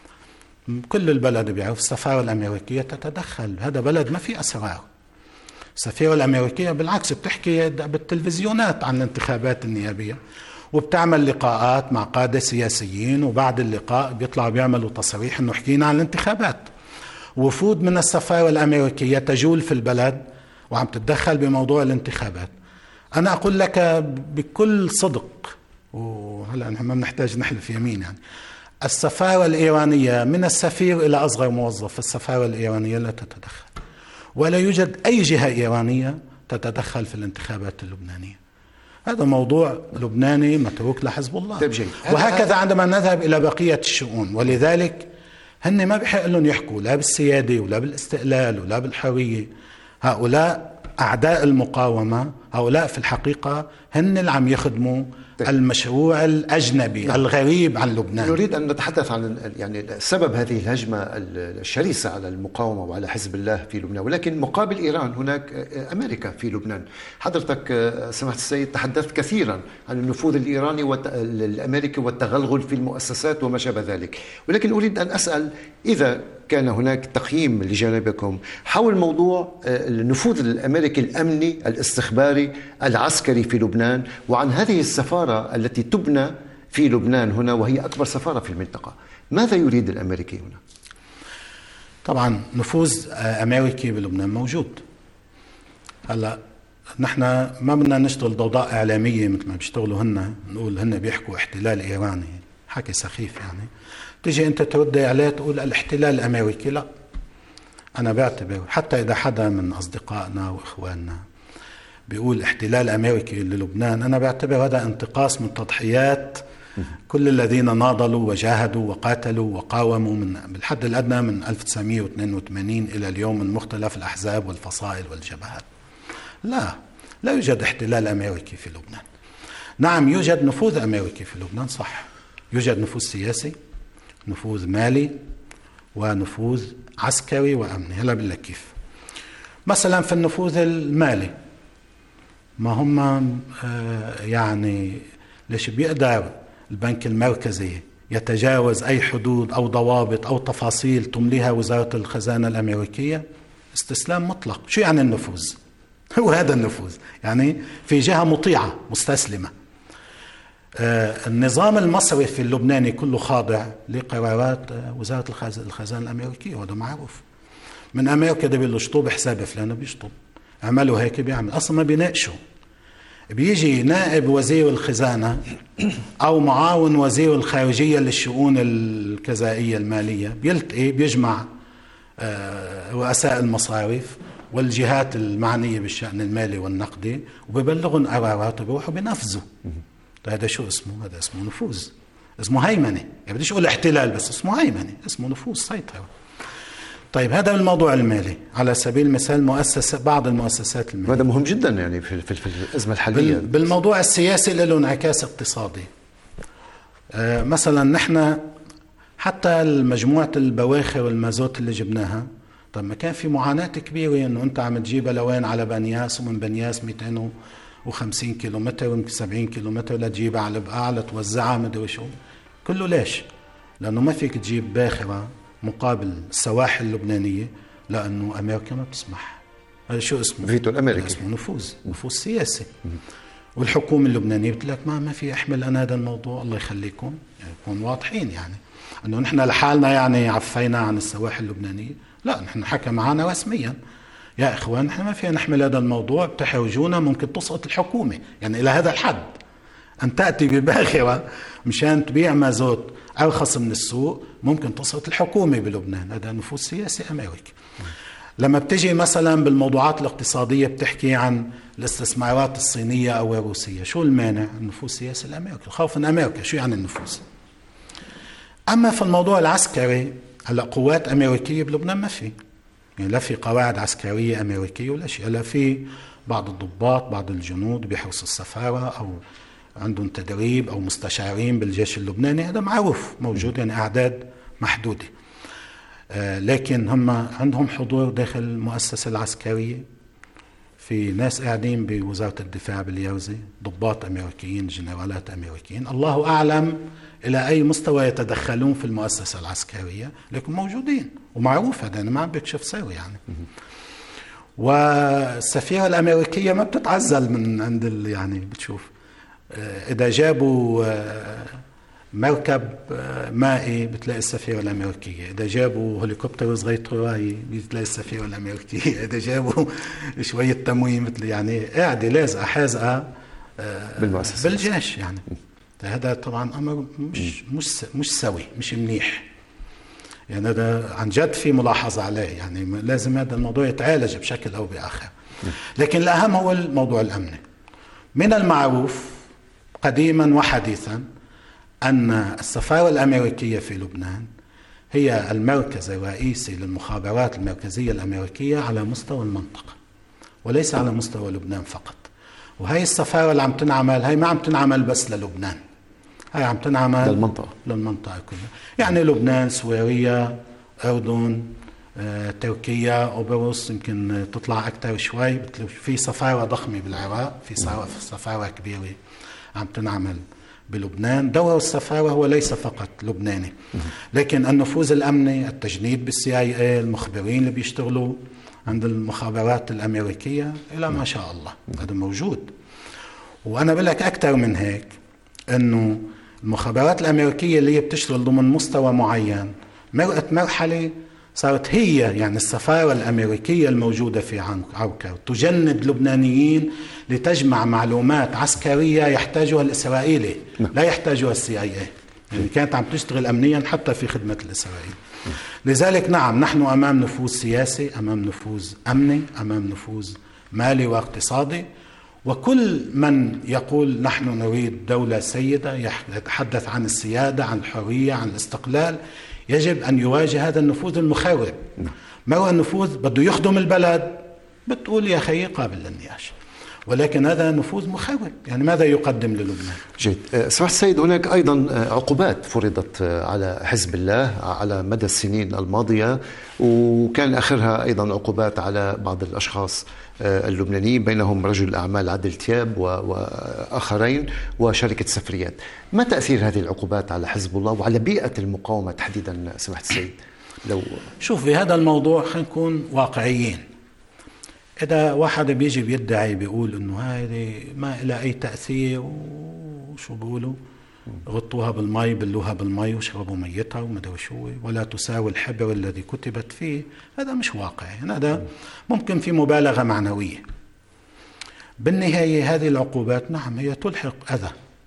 [SPEAKER 1] كل البلد بيعرف السفارة الأمريكية تتدخل. هذا بلد ما في أسرار. السفيرة الأمريكية بالعكس بتحكي بالتلفزيونات عن الانتخابات النيابية، وبتعمل لقاءات مع قادة سياسيين، وبعد اللقاء بيطلعوا بيعملوا تصريح إنه حكينا عن الانتخابات. وفود من السفارة الأمريكية تجول في البلد وعم تتدخل بموضوع الانتخابات. أنا أقول لك بكل صدق، وهلأ نحن ما بنحتاج نحلف يمين، يعني السفارة الإيرانية من السفير إلى أصغر موظف في السفارة الإيرانية لا تتدخل، ولا يوجد أي جهة إيرانية تتدخل في الانتخابات اللبنانية. هذا موضوع لبناني متروك لحزب الله. وهكذا عندما نذهب إلى بقية الشؤون، ولذلك هن ما بحق لهم يحكوا لا بالسيادة ولا بالاستقلال ولا بالحرية. هؤلاء أعداء المقاومة، هؤلاء في الحقيقة هن اللي عم يخدموا المشروع الأجنبي نعم. الغريب عن لبنان.
[SPEAKER 2] نريد أن نتحدث عن يعني سبب هذه الهجمة الشرسة على المقاومة وعلى حزب الله في لبنان، ولكن مقابل إيران هناك أمريكا في لبنان. حضرتك سماحة السيد تحدثت كثيرا عن النفوذ الإيراني والأمريكي والتغلغل في المؤسسات وما شابه ذلك، ولكن أريد أن أسأل إذا كان هناك تقييم لجانبكم حول موضوع النفوذ الأمريكي الأمني الاستخباري العسكري في لبنان، وعن هذه السفارة التي تبنى في لبنان هنا وهي أكبر سفارة في المنطقة. ماذا يريد الأمريكي هنا؟
[SPEAKER 1] طبعا نفوذ أمريكي بلبنان موجود. هلا نحن ما بدنا نشتغل ضوضاء إعلامية مثل ما بيشتغلوا هن، نقول هن بيحكوا احتلال إيراني، حكي سخيف يعني. تيجي أنت ترد عليه تقول الاحتلال الأمريكي. لا، أنا بعتبر حتى إذا حدا من أصدقائنا وإخواننا بيقول احتلال أمريكي للبنان، أنا بعتبر هذا انتقاص من تضحيات كل الذين ناضلوا وجاهدوا وقاتلوا وقاوموا من بالحد الأدنى من ألف وتسعمئة واثنين وثمانين إلى اليوم من مختلف الأحزاب والفصائل والجبهات. لا، لا يوجد احتلال أمريكي في لبنان. نعم يوجد نفوذ أمريكي في لبنان، صح، يوجد نفوذ سياسي، نفوذ مالي، ونفوذ عسكري وأمني. هلا بقول لك كيف. مثلا في النفوذ المالي، ما هم يعني ليش بيقدر البنك المركزي يتجاوز أي حدود أو ضوابط أو تفاصيل تمليها وزارة الخزانة الأمريكية؟ استسلام مطلق. شو يعني النفوذ؟ هو هذا النفوذ، يعني في جهة مطيعة مستسلمة. آه النظام المصرفي اللبناني كله خاضع لقرارات آه وزارة الخزانة الأمريكية، وهذا معروف. من أمريكا ده بيقولوا شطوب حساب فلان بيشطب، عملوا هيك بيعمل، أصلا ما بيناقشوا. بيجي نائب وزير الخزانة أو معاون وزير الخارجية للشؤون الكذائية المالية بيلتقي بيجمع آه رؤساء المصارف والجهات المعنية بالشأن المالي والنقدي وبيبلغون قرارات وبيروحوا بينفذوا. هذا شو اسمه؟ هذا اسمه نفوذ، اسمه هيمنة. يعني بديش اقول احتلال، بس اسمه هيمنة، اسمه نفوذ، سيطرة. طيب هذا الموضوع المالي على سبيل المثال. مؤسسة بعض المؤسسات المالية،
[SPEAKER 2] هذا مهم جدا يعني في, في, في الأزمة الحالية.
[SPEAKER 1] بالموضوع السياسي له انعكاس اقتصادي. آه مثلا نحن حتى المجموعة البواخر والمازوت اللي جبناها، طب ما كان في معاناة كبيرة انه انت عم تجيبها لوين؟ على بنياس، ومن بنياس مئتين وخمسين كيلومتر ويمكن سبعين كيلومتر لتجيبها على البقاع لتوزعها مدري شو. كله ليش؟ لأنه ما فيك تجيب باخرة مقابل السواحل اللبنانية، لأنه أمريكا ما بتسمح. هذا شو اسمه؟
[SPEAKER 2] فيتو الأمريكي.
[SPEAKER 1] اسمه نفوذ، نفوذ سياسي. والحكومة اللبنانية بتقول لك ما ما في أحمل أنا هذا الموضوع، الله يخليكم، يعني يكون واضحين، يعني أنه نحن لحالنا يعني عفينا عن السواحل اللبنانية. لا، نحن حكى معنا رسميا يا إخوان نحن ما فينا نحمل هذا الموضوع، بتحوجونا ممكن تسقط الحكومة. يعني إلى هذا الحد أن تأتي بباخرة مشان تبيع مازوت أرخص من السوق ممكن تسقط الحكومة بلبنان. هذا نفوذ سياسي أمريكي. لما بتجي مثلا بالموضوعات الاقتصادية بتحكي عن الاستثمارات الصينية أو الروسية، شو المانع؟ النفوذ السياسي الأمريكي، الخوف من أمريكا. شو يعني النفوذ؟ أما في الموضوع العسكري، هلا قوات أمريكية بلبنان ما في، يعني لا في قواعد عسكرية أمريكية ولا شيء. لا في بعض الضباط بعض الجنود بيحرسوا السفارة أو عندهم تدريب أو مستشارين بالجيش اللبناني، هذا معروف موجود، يعني أعداد محدودة. آه لكن هم عندهم حضور داخل المؤسسة العسكرية، في ناس قاعدين بوزارة الدفاع باليوزي، ضباط أمريكيين، جنرالات أمريكيين، الله أعلم إلى أي مستوى يتدخلون في المؤسسة العسكرية، لكن موجودين ومعروف. هذا أنا ما عم بكشف سوي يعني. والسفيرة الأمريكية ما بتتعزل من عند يعني بتشوف إذا جابوا مركب مائي بتلاقي السفيرة الأمريكية، إذا جابوا هليكوبتر صغير رواي بتلاقي السفيرة الأمريكية، إذا جابوا شوية تموين مثل يعني قاعدة لازقة حازقة بالمؤسسة بالجيش يعني. هذا طبعا أمر مش مش مش سوي، مش منيح يعني. هذا عن جد في ملاحظة عليه يعني، لازم هذا الموضوع يتعالج بشكل أو بآخر. لكن الأهم هو الموضوع الأمني. من المعروف قديما وحديثا أن السفارة الأمريكية في لبنان هي المركز الرئيسي للمخابرات المركزية الأمريكية على مستوى المنطقة وليس على مستوى لبنان فقط. وهي السفارة اللي عم تنعمل هي ما عم تنعمل بس للبنان، هي عم تنعمل
[SPEAKER 2] للمنطقة
[SPEAKER 1] للمنطقة كلها يعني، لبنان، سوريا، أردن، آه، تركيا، أوبروس يمكن تطلع أكثر شوي. في سفارة ضخمة بالعراق، في سفارة كبيرة عم تنعمل بلبنان. دور السفارة هو ليس فقط لبناني، لكن النفوذ الأمني، التجنيد بالسي اي اي، المخبرين اللي بيشتغلوا عند المخابرات الأمريكية إلى ما شاء الله هذا موجود. وأنا بقول لك أكثر من هيك، أنه المخابرات الأمريكية اللي هي بتشتغل ضمن مستوى معين مرقت مرحلة صارت هي يعني السفارة الأمريكية الموجودة في عوكر تجند لبنانيين لتجمع معلومات عسكرية يحتاجها الإسرائيلي لا يحتاجها السي اي اي يعني، كانت عم تشتغل أمنيا حتى في خدمة الإسرائيل. لذلك نعم نحن أمام نفوذ سياسي، أمام نفوذ أمني، أمام نفوذ مالي واقتصادي. وكل من يقول نحن نريد دولة سيدة، يتحدث عن السيادة، عن الحرية، عن الاستقلال، يجب أن يواجه هذا النفوذ المخرب. ما هو النفوذ بده يخدم البلد، بتقول يا خيي قابل للنياش، ولكن هذا نفوذ مخرب يعني. ماذا يقدم للبنان؟
[SPEAKER 2] جيد. سماحة السيد، هناك أيضا عقوبات فرضت على حزب الله على مدى السنين الماضية، وكان آخرها أيضا عقوبات على بعض الأشخاص اللبنانيين، بينهم رجل الأعمال عادل تياب وآخرين وشركة سفريات. ما تأثير هذه العقوبات على حزب الله وعلى بيئة المقاومة تحديدا سماحة السيد؟ لو
[SPEAKER 1] شوف في هذا الموضوع خلينا نكون واقعيين. إذا واحد بيجي بيدعي بيقول إنه هذه ما إلى أي تأثير وشو بيقولوا غطوها بالمي بلوها بالمي وشربوا ميتها ومدري شو ولا تساوي الحبر الذي كتبت فيه، هذا مش واقعي. هذا ممكن في مبالغة معنوية. بالنهاية هذه العقوبات نعم هي تلحق أذى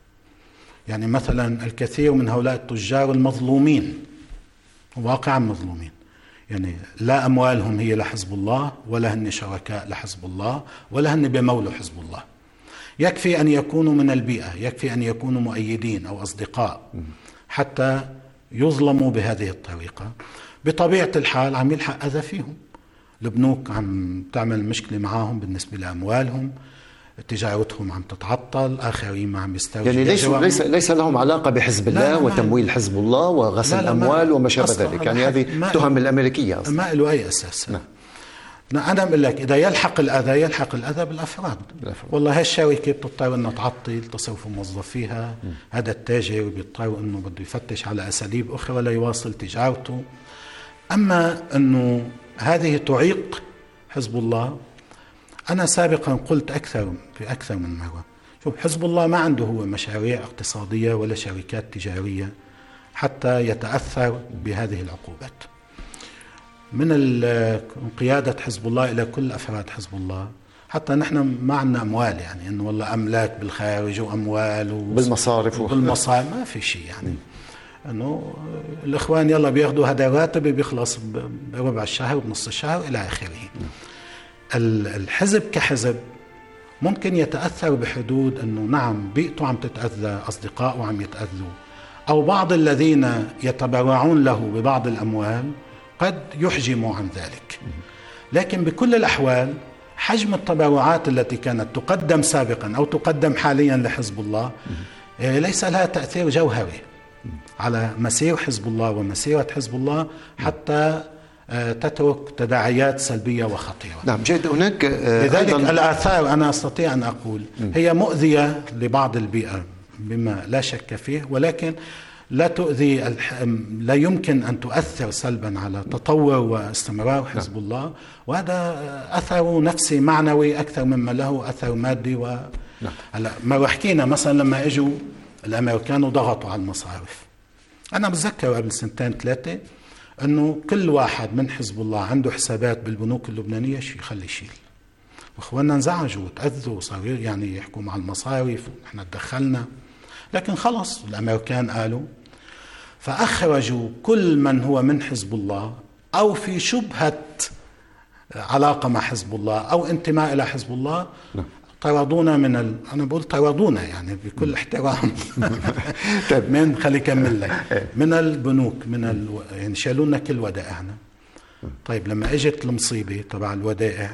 [SPEAKER 1] يعني. مثلا الكثير من هؤلاء التجار المظلومين واقعا مظلومين يعني، لا أموالهم هي لحزب الله ولا هن شركاء لحزب الله ولا هن بمولوا حزب الله. يكفي أن يكونوا من البيئة، يكفي أن يكونوا مؤيدين أو أصدقاء حتى يظلموا بهذه الطريقة. بطبيعة الحال عم يلحق أذى فيهم. البنوك عم تعمل مشكلة معاهم بالنسبة لأموالهم، تجارتهم عم تتعطل، آخرين ما عم يستوجبوا
[SPEAKER 2] يعني ليس ليس ليس لهم علاقة بحزب الله لا لا وتمويل حزب الله وغسل الأموال وما شابه ذلك يعني. هذه تهم الأمريكية أصلا
[SPEAKER 1] ما له أي أساس. نعم. أنا بقول لك إذا يلحق الأذى يلحق الأذى بالأفراد. والله هالشركة بتضطر إنه تعطل تصرف موظفيها، هذا التاجر بيضطر إنه بده يفتش على أساليب أخرى ولا يواصل تجارته. أما إنه هذه تعيق حزب الله، أنا سابقا قلت أكثر في أكثر من مرة، شوف حزب الله ما عنده هو مشاريع اقتصادية ولا شركات تجارية حتى يتأثر بهذه العقوبات. من قيادة حزب الله إلى كل أفراد حزب الله، حتى نحن ما عندنا أموال يعني إنه والله أملاك بالخارج وأموال
[SPEAKER 2] بالمصارف
[SPEAKER 1] بالمصارف ما في شيء يعني. إنه الإخوان يلا بياخدوا هذا راتب بيخلص بربع الشهر وبنص الشهر إلى آخره. الحزب كحزب ممكن يتأثر بحدود أنه نعم بيئته عم تتأذى، أصدقائه عم يتأذوا، أو بعض الذين يتبرعون له ببعض الأموال قد يحجموا عن ذلك. لكن بكل الأحوال حجم التبرعات التي كانت تقدم سابقا أو تقدم حاليا لحزب الله ليس لها تأثير جوهري على مسير حزب الله ومسيرة حزب الله حتى تترك تداعيات سلبية وخطيرة.
[SPEAKER 2] نعم جيد. هناك
[SPEAKER 1] لذلك الآثار أنا أستطيع أن أقول هي مؤذية لبعض البيئة بما لا شك فيه، ولكن لا تؤذي، لا يمكن أن تؤثر سلبا على تطور واستمرار حزب الله، وهذا أثر نفسي معنوي أكثر مما له أثر مادي. و هلا ما حكينا مثلا لما اجوا الأمريكان وضغطوا على المصارف. أنا بتذكر قبل سنتين ثلاثة أنه كل واحد من حزب الله عنده حسابات بالبنوك اللبنانية شي يخلي يشيل، وإخواننا انزعجوا وتأذوا وصاروا يعني يحكوا مع المصارف ونحن تدخلنا، لكن خلص الأمريكان قالوا، فأخرجوا كل من هو من حزب الله أو في شبهة علاقة مع حزب الله أو انتماء إلى حزب الله. طردونا من ال... أنا بقول طردونا يعني بكل احترام من خلي كمل لك من البنوك، من ال... يعني شالوا لنا كل ودائعنا. طيب لما اجت المصيبة تبع الودائع،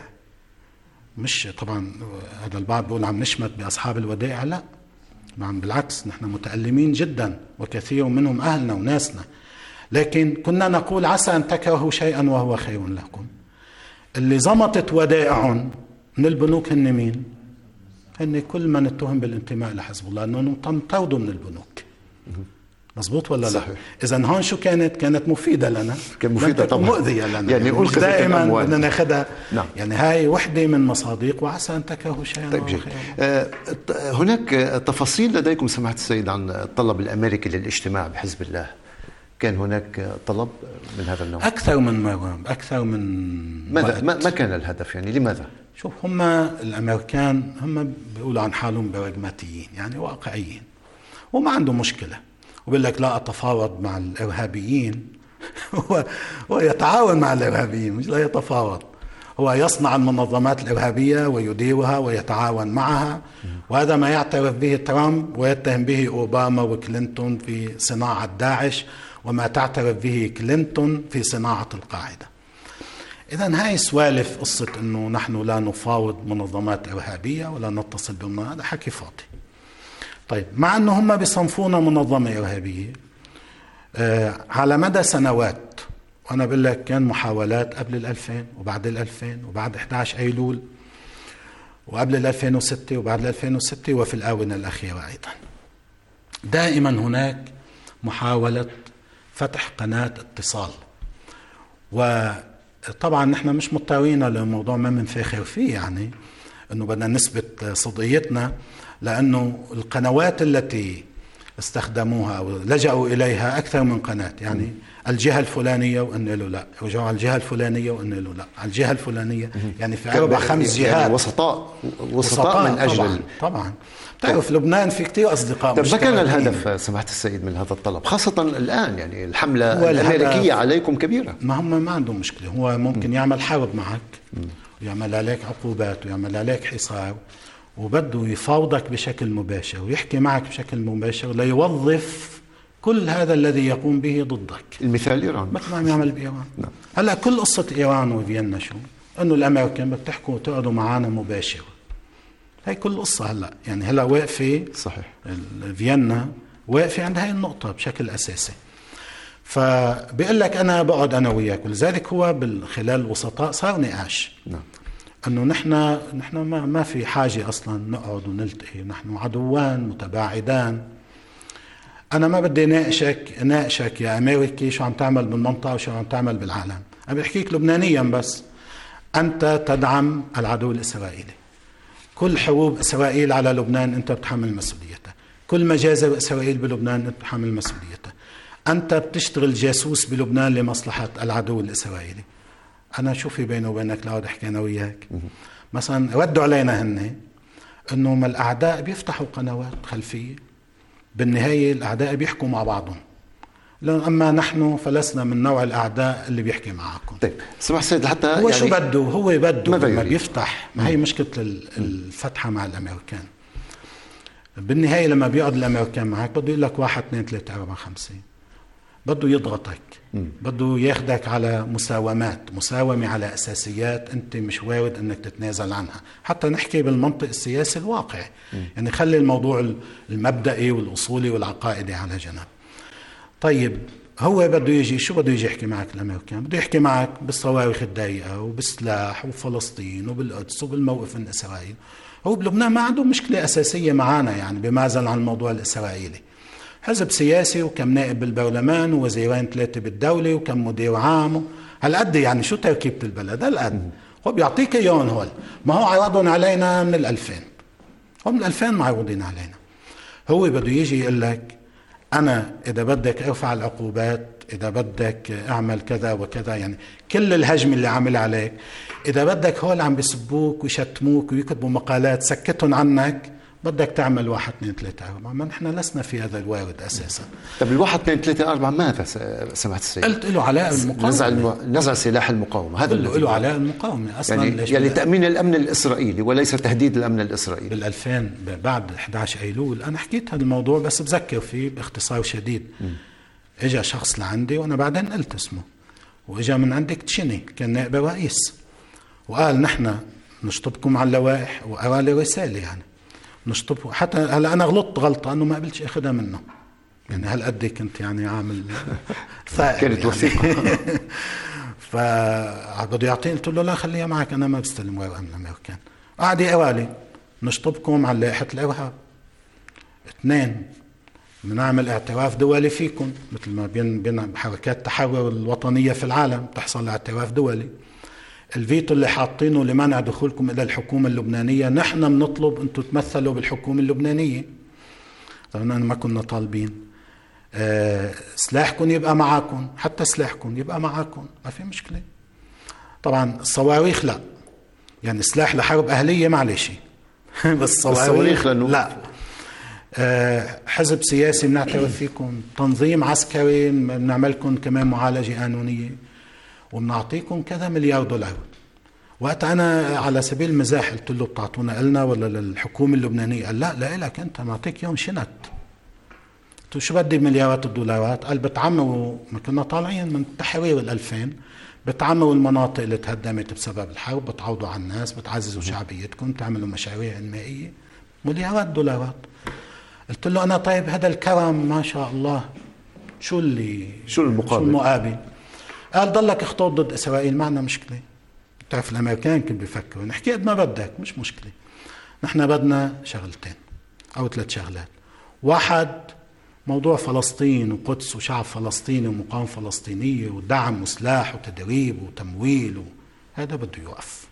[SPEAKER 1] مش طبعا هذا البعض بيقول عم نشمت بأصحاب الودائع، لا طبعا بالعكس، نحن متألمين جدا وكثير منهم أهلنا وناسنا، لكن كنا نقول عسى أن تكرهوا شيئا وهو خير لكم. اللي زمطت ودائعهم من البنوك هن مين؟ هن كل من اتهم بالانتماء لحزب الله، انهم تم طردوا من البنوك. مزبوط ولا لا؟ اذا هون شو كانت؟ كانت مفيده لنا،
[SPEAKER 2] كانت مفيده طبعا،
[SPEAKER 1] مؤذيه لنا،
[SPEAKER 2] يعني
[SPEAKER 1] مش دائما بدنا ناخذها.
[SPEAKER 2] نعم.
[SPEAKER 1] يعني هاي وحده من مصادق وعسى ان تكرهوا شيئا.
[SPEAKER 2] طيب جيد. آه هناك تفاصيل لديكم سماحه السيد عن الطلب الامريكي للاجتماع بحزب الله، كان هناك طلب من هذا النوع؟
[SPEAKER 1] اكثر من مره، اكثر من
[SPEAKER 2] ماذا ما, ما كان الهدف يعني؟ لماذا؟
[SPEAKER 1] شوف، هم الامريكان هم بيقولوا عن حالهم براغماتيين، يعني واقعيين وما عنده مشكله، وبيقول لك لا اتفاوض مع الارهابيين هو هو يتعاون مع الارهابيين، مش لا يتفاوض، هو يصنع المنظمات الارهابيه ويديرها ويتعاون معها، وهذا ما يعترف به ترامب ويتهم به اوباما وكلينتون في صناعه داعش، وما تعترف به كلينتون في صناعه القاعده. إذن هاي سوالف قصة إنه نحن لا نفاوض منظمات إرهابية ولا نتصل بهم، هذا حكي فاضي. طيب، مع إنه هم بيصنفونا منظمة إرهابية آه على مدى سنوات، وأنا بقول لك كان محاولات قبل الألفين وبعد الألفين وبعد إحدى عشر أيلول وقبل الألفين وستة وبعد الألفين وستة وفي الآونة الأخيرة أيضا. دائما هناك محاولة فتح قناة اتصال، و طبعا نحن مش مضطرين لموضوع ما بنفاخر فيه، يعني انه بدنا نثبت صدقيتنا، لانه القنوات التي استخدموها او لجأوا اليها اكثر من قناه، يعني الجهه الفلانيه وان له لا، رجعوا على الجهه الفلانيه وان له لا، على الجهه الفلانيه، يعني في اربع خمس جهات،
[SPEAKER 2] يعني وسطاء وسطاء من اجل
[SPEAKER 1] طبعا, طبعا. تعرف لبنان في كتير اصدقاء.
[SPEAKER 2] طيب، ما كان الهدف سماحه السيد من هذا الطلب، خاصه الان يعني الحمله الامريكيه عليكم كبيره؟
[SPEAKER 1] ما هم ما عندهم مشكله، هو ممكن م. يعمل حرب معك م. ويعمل عليك عقوبات ويعمل عليك حصار، وبده يفاوضك بشكل مباشر ويحكي معك بشكل مباشر ليوظف كل هذا الذي يقوم به ضدك.
[SPEAKER 2] المثال ايران،
[SPEAKER 1] مثل ما عم يعمل بايران. نعم. هلا كل قصه ايران وفيينا شو؟ انه الامريكان بتحكوا وتقعدوا معنا مباشر، هي كل قصة. هلا يعني هلا واقفة
[SPEAKER 2] صحيح
[SPEAKER 1] فيينا واقفة عند هاي النقطة بشكل أساسي، فبيقول لك أنا بقعد أنا وياك، ولذلك هو خلال الوسطاء صار نقاش.
[SPEAKER 2] نعم.
[SPEAKER 1] أنه نحن نحن ما ما في حاجة أصلا نقعد ونلتقي، نحن عدوان متباعدان. أنا ما بدي ناقشك ناقشك يا أمريكي شو عم تعمل بالمنطقة وشو عم تعمل بالعالم، أنا بحكيك لبنانيا بس. أنت تدعم العدو الإسرائيلي، كل حروب إسرائيل على لبنان أنت بتحمل مسؤوليتها، كل مجازر إسرائيل بلبنان أنت بتحمل مسؤوليتها، أنت بتشتغل جاسوس بلبنان لمصلحة العدو الإسرائيلي. أنا شو في بيني وبينك لو حكي أنا وياك؟ مثلا ردوا علينا هن أنه ما الأعداء بيفتحوا قنوات خلفية، بالنهاية الأعداء بيحكوا مع بعضهم، أما نحن فلسنا من نوع الأعداء اللي بيحكي معكم.
[SPEAKER 2] طيب سمح سيد، حتى
[SPEAKER 1] هو يعني شو بده هو بده
[SPEAKER 2] لما
[SPEAKER 1] بيفتح، ما هي مشكلة الفتحة مع الأمريكان. بالنهاية لما بيقعد الأمريكان معك بده يقول لك واحد اثنين ثلاثة أربعة خمسة، بده يضغطك، بده ياخدك على مساومات، مساومة على أساسيات أنت مش وارد أنك تتنازل عنها، حتى نحكي بالمنطق السياسي الواقعي، يعني خلي الموضوع المبدئي والأصولي والعقائدي على جنب. طيب هو بده يجي شو بده يجي يحكي معك الأمريكان؟ بده يحكي معك بالصواريخ الضيقة وبالسلاح وفلسطين وبالقدس وبالموقف الإسرائيلي. هو بلبنان ما عنده مشكلة أساسية معانا، يعني بمازل عن الموضوع الإسرائيلي، حزب سياسي وكم نائب بالبرلمان ووزيرين ثلاثة بالدولة وكم مدير عام، هالقد يعني شو تركيبة البلد هالقد. هو بيعطيك اياهم هول، ما هو عرضهم علينا من الألفين، هو من الألفين معروضين علينا. هو بده يجي يقول لك أنا إذا بدك ارفع العقوبات، إذا بدك أعمل كذا وكذا، يعني كل الهجم اللي عامل عليك، إذا بدك هول عم بيسبوك ويشتموك ويكتبوا مقالات سكتهم عنك، بدك تعمل واحد اثنين ثلاثة أربعة. ما نحن لسنا في هذا الوارد أساسا.
[SPEAKER 2] طب الواحد اثنين ثلاثة أربعة ماذا سمعت السيد؟
[SPEAKER 1] قلت له علاء المقاومة،
[SPEAKER 2] نزع, الم... نزع سلاح المقاومة، هذا
[SPEAKER 1] اللي له علاء المقاومة أصلا.
[SPEAKER 2] يعني, يعني تأمين الأمن الإسرائيلي وليس تهديد الأمن الإسرائيلي.
[SPEAKER 1] بالألفين بعد أحد عشر أيلول أنا حكيت هذا الموضوع بس بذكر فيه باختصار شديد. م. إجا شخص لعندي وأنا بعدين قلت اسمه، وإجا من عندك تشيني كان نائب رئيس، وقال نحن نشطبكم على اللوائح، وقال لي رسالة يعني نشطبه. حتى هلا أنا غلطت غلطة أنه ما قبلتش أخذها منه، يعني هالقد كنت يعني عامل
[SPEAKER 2] كانت يعني وثيقة.
[SPEAKER 1] فبده يعطيني، قلت له لا خليها معك أنا ما بستلم ورقة من الأمريكان. قعد يقوالي نشطبكم على لائحة الإرهاب. اثنين بنعمل اعتراف دولي فيكم، مثل ما بين بين حركات التحرر الوطنية في العالم تحصل اعتراف دولي. الفيتو اللي حاطينه لمنع دخولكم إلى الحكومة اللبنانية، نحن بنطلب أنتم تمثلوا بالحكومة اللبنانية. طبعا أنا ما كنا طالبين. أه سلاحكم يبقى معاكم، حتى سلاحكم يبقى معاكم، ما في مشكلة. طبعا الصواريخ لا، يعني سلاح لحرب أهلية معلش بس الصواريخ لا. أه حزب سياسي بنعترف فيكم، تنظيم عسكري بنعملكم كمان معالجة قانونية، وبنعطيكم كذا مليار دولار. وقت أنا على سبيل المزاح قلت له بتعطونا إلنا ولا للحكومة اللبنانية؟ قال لا لا لك أنت، معطيك يوم شنت. قلت له شو بدي بمليارات الدولارات؟ قال بتعمروا، ما كنا طالعين من تحرير الألفين، بتعمروا المناطق اللي تهدمت بسبب الحرب، بتعوضوا على الناس، بتعززوا شعبيتكم، تعملوا مشاريع إنمائية، مليارات دولارات. قلت له أنا طيب هذا الكرم ما شاء الله شو اللي
[SPEAKER 2] شو المقابل؟
[SPEAKER 1] شو المقابل؟ قال ضلك اخطوط ضد إسرائيل، معنا مشكلة. بتعرف الأمريكان كيف بيفكروا، نحكي قد ما بدك مش مشكلة، نحن بدنا شغلتين أو ثلاث شغلات. واحد موضوع فلسطين وقدس وشعب فلسطيني ومقاومة فلسطينية ودعم وسلاح وتدريب وتمويل و... هذا بده يوقف.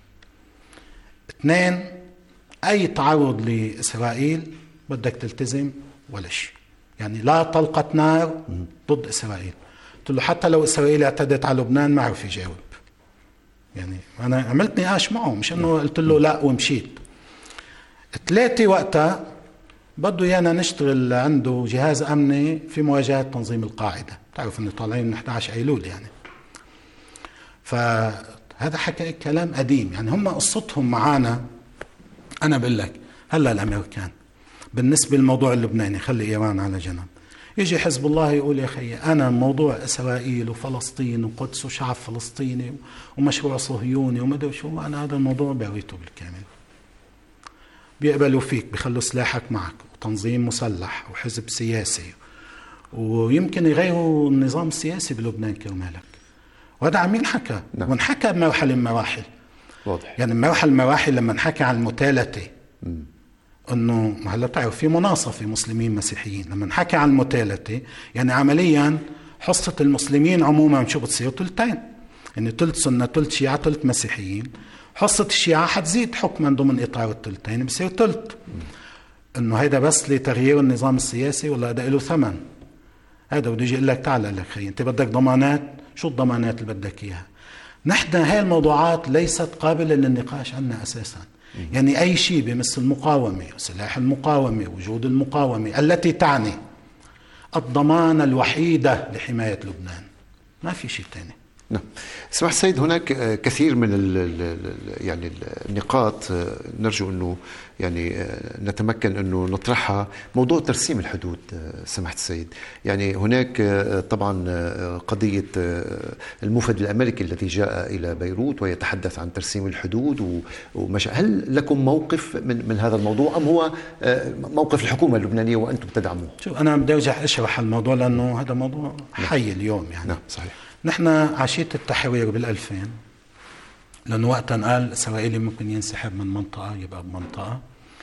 [SPEAKER 1] اثنين أي تعرض لإسرائيل بدك تلتزم ولا شيء، يعني لا طلقة نار ضد إسرائيل. قلت له حتى لو إسرائيل اعتدت على لبنان ما عرف يجاوب، يعني أنا عملت نقاش معه، مش أنه قلت له لا ومشيت. ثلاثة وقتها بده يانا نشتغل عنده جهاز أمني في مواجهة تنظيم القاعدة، تعرف أنه طالعين من أحد عشر أيلول يعني. فهذا حكى كلام قديم، يعني هم قصتهم معانا. أنا بقول لك هلا الأمريكان بالنسبة للموضوع اللبناني خلي إيران على جنب، يجي حزب الله يقول يا أخي أنا موضوع إسرائيل وفلسطين وقدس وشعب فلسطيني ومشروع صهيوني ومدري شو، أنا هذا الموضوع بقريته بالكامل. بيقبلوا فيك، بيخلوا سلاحك معك، وتنظيم مسلح وحزب سياسي، ويمكن يغيروا النظام السياسي بلبنان كرمالك. وهذا عم ينحكى نعم. ونحكى بمرحلة مراحل
[SPEAKER 2] واضح.
[SPEAKER 1] يعني مرحلة مراحل لما نحكي عن المتالتة م. انه هلا بتعرف في مناصفه مسلمين مسيحيين، لما نحكي عن المتالتة يعني عمليا حصة المسلمين عموما شو بتصير؟ ثلثين، يعني ثلث سنة ثلث شيعة ثلث مسيحيين. حصة الشيعة حتزيد حكما ضمن اطار الثلثين بصير ثلث. انه هيدا بس لتغيير النظام السياسي ولا هذا له ثمن؟ هذا بده يجي يقول لك تعال لك خي انت بدك ضمانات، شو الضمانات اللي بدك اياها؟ نحن هاي الموضوعات ليست قابلة للنقاش عنا اساسا. يعني أي شيء بمثل المقاومة وسلاح المقاومة وجود المقاومة التي تعني الضمانة الوحيدة لحماية لبنان، ما في شيء تاني.
[SPEAKER 2] نعم. سمح سيد، هناك كثير من ال يعني النقاط نرجو أنه يعني نتمكن أنه نطرحها. موضوع ترسيم الحدود سمحت السيد، يعني هناك طبعا قضية الموفد الأمريكي الذي جاء إلى بيروت ويتحدث عن ترسيم الحدود ومش هل لكم موقف من من هذا الموضوع أم هو موقف الحكومة اللبنانية وأنتم تدعموه؟
[SPEAKER 1] شو أنا بدي أرجع أشرح الموضوع لأنه هذا موضوع حي اليوم يعني.
[SPEAKER 2] نعم صحيح.
[SPEAKER 1] نحن عشية التحرير بالألفين، لأنه وقتا قال إسرائيلي ممكن ينسحب من منطقة يبقى بمنطقة،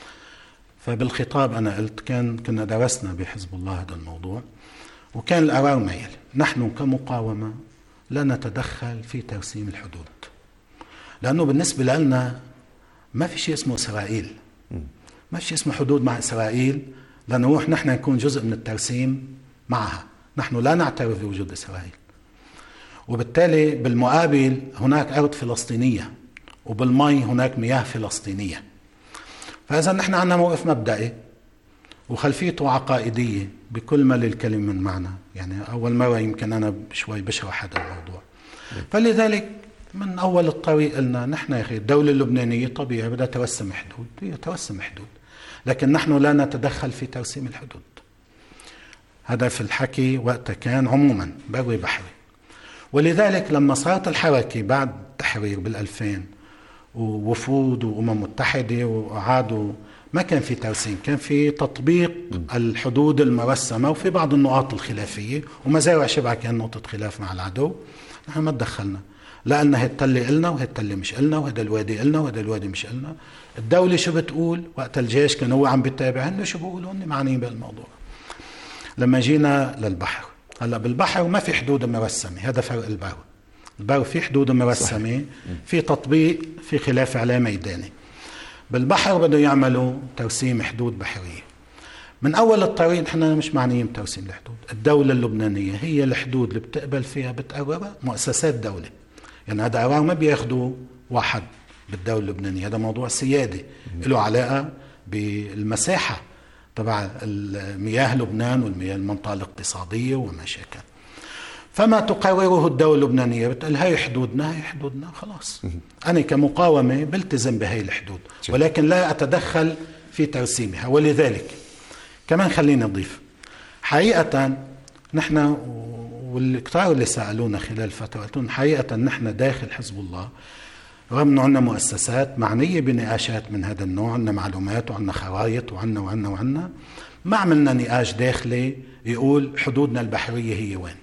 [SPEAKER 1] فبالخطاب أنا قلت كان كنا درسنا بحزب الله هذا الموضوع، وكان القرار ميل نحن كمقاومة لا نتدخل في ترسيم الحدود، لأنه بالنسبة لنا ما في شيء اسمه إسرائيل، ما في شيء اسمه حدود مع إسرائيل لنروح نحن نكون جزء من الترسيم معها. نحن لا نعترف بوجود إسرائيل، وبالتالي بالمقابل هناك أرض فلسطينية وبالمي هناك مياه فلسطينية. فإذا نحن عندنا موقف مبدئي وخلفيته عقائدية بكل ما للكلمة من معنى. يعني أول مرة يمكن أنا شوي بشرح هذا الموضوع. فلذلك من أول الطريق قلنا نحن يا أخي الدولة اللبنانية طبيعي بدها ترسم حدود، هي ترسم حدود، لكن نحن لا نتدخل في ترسيم الحدود. هذا في الحكي وقتها كان عموما بري بحري. ولذلك لما صارت الحركة بعد التحرير بالألفين ووفود وأمم متحدة وعادوا، ما كان في ترسيم، كان في تطبيق الحدود المرسمة وفي بعض النقاط الخلافية، ومزارع شبعة كان نقطة خلاف مع العدو. نحن ما تدخلنا، لا قلنا هي التلة قلنا وهي التلة مش قلنا، وهذا الوادي قلنا وهذا الوادي مش قلنا. الدولة شو بتقول وقت الجيش كان هو عم بيتابع، هن شو بيقولوا، هن معنيين بالموضوع. لما جينا للبحر، هلا بالبحر ما في حدود مرسمة، هذا فرق البر. البر في حدود مرسمة، في تطبيق، في خلاف عليه ميداني. بالبحر بدوا يعملوا ترسيم حدود بحرية. من أول الطريق نحن مش معنيين بترسيم الحدود. الدولة اللبنانية هي الحدود اللي بتقبل فيها بتقررها مؤسسات دولة. يعني هذا قرار ما بياخدوا واحد بالدولة اللبنانية، هذا موضوع سيادي له علاقة بالمساحة تبع المياه لبنان والمياه المنطقة الاقتصادية وما شاكل. فما تقرره الدولة اللبنانية بتقول هاي حدودنا، هاي حدودنا، خلاص. أنا كمقاومة بلتزم بهاي الحدود، ولكن لا أتدخل في ترسيمها. ولذلك كمان خليني أضيف حقيقة نحن والكتار اللي سألونا خلال فترة قلتون حقيقة نحن داخل حزب الله رغم أنه عندنا مؤسسات معنية بنقاشات من هذا النوع، عندنا معلومات وعندنا خرائط وعندنا وعندنا وعندنا ما عملنا نقاش داخلي يقول حدودنا البحرية هي وين.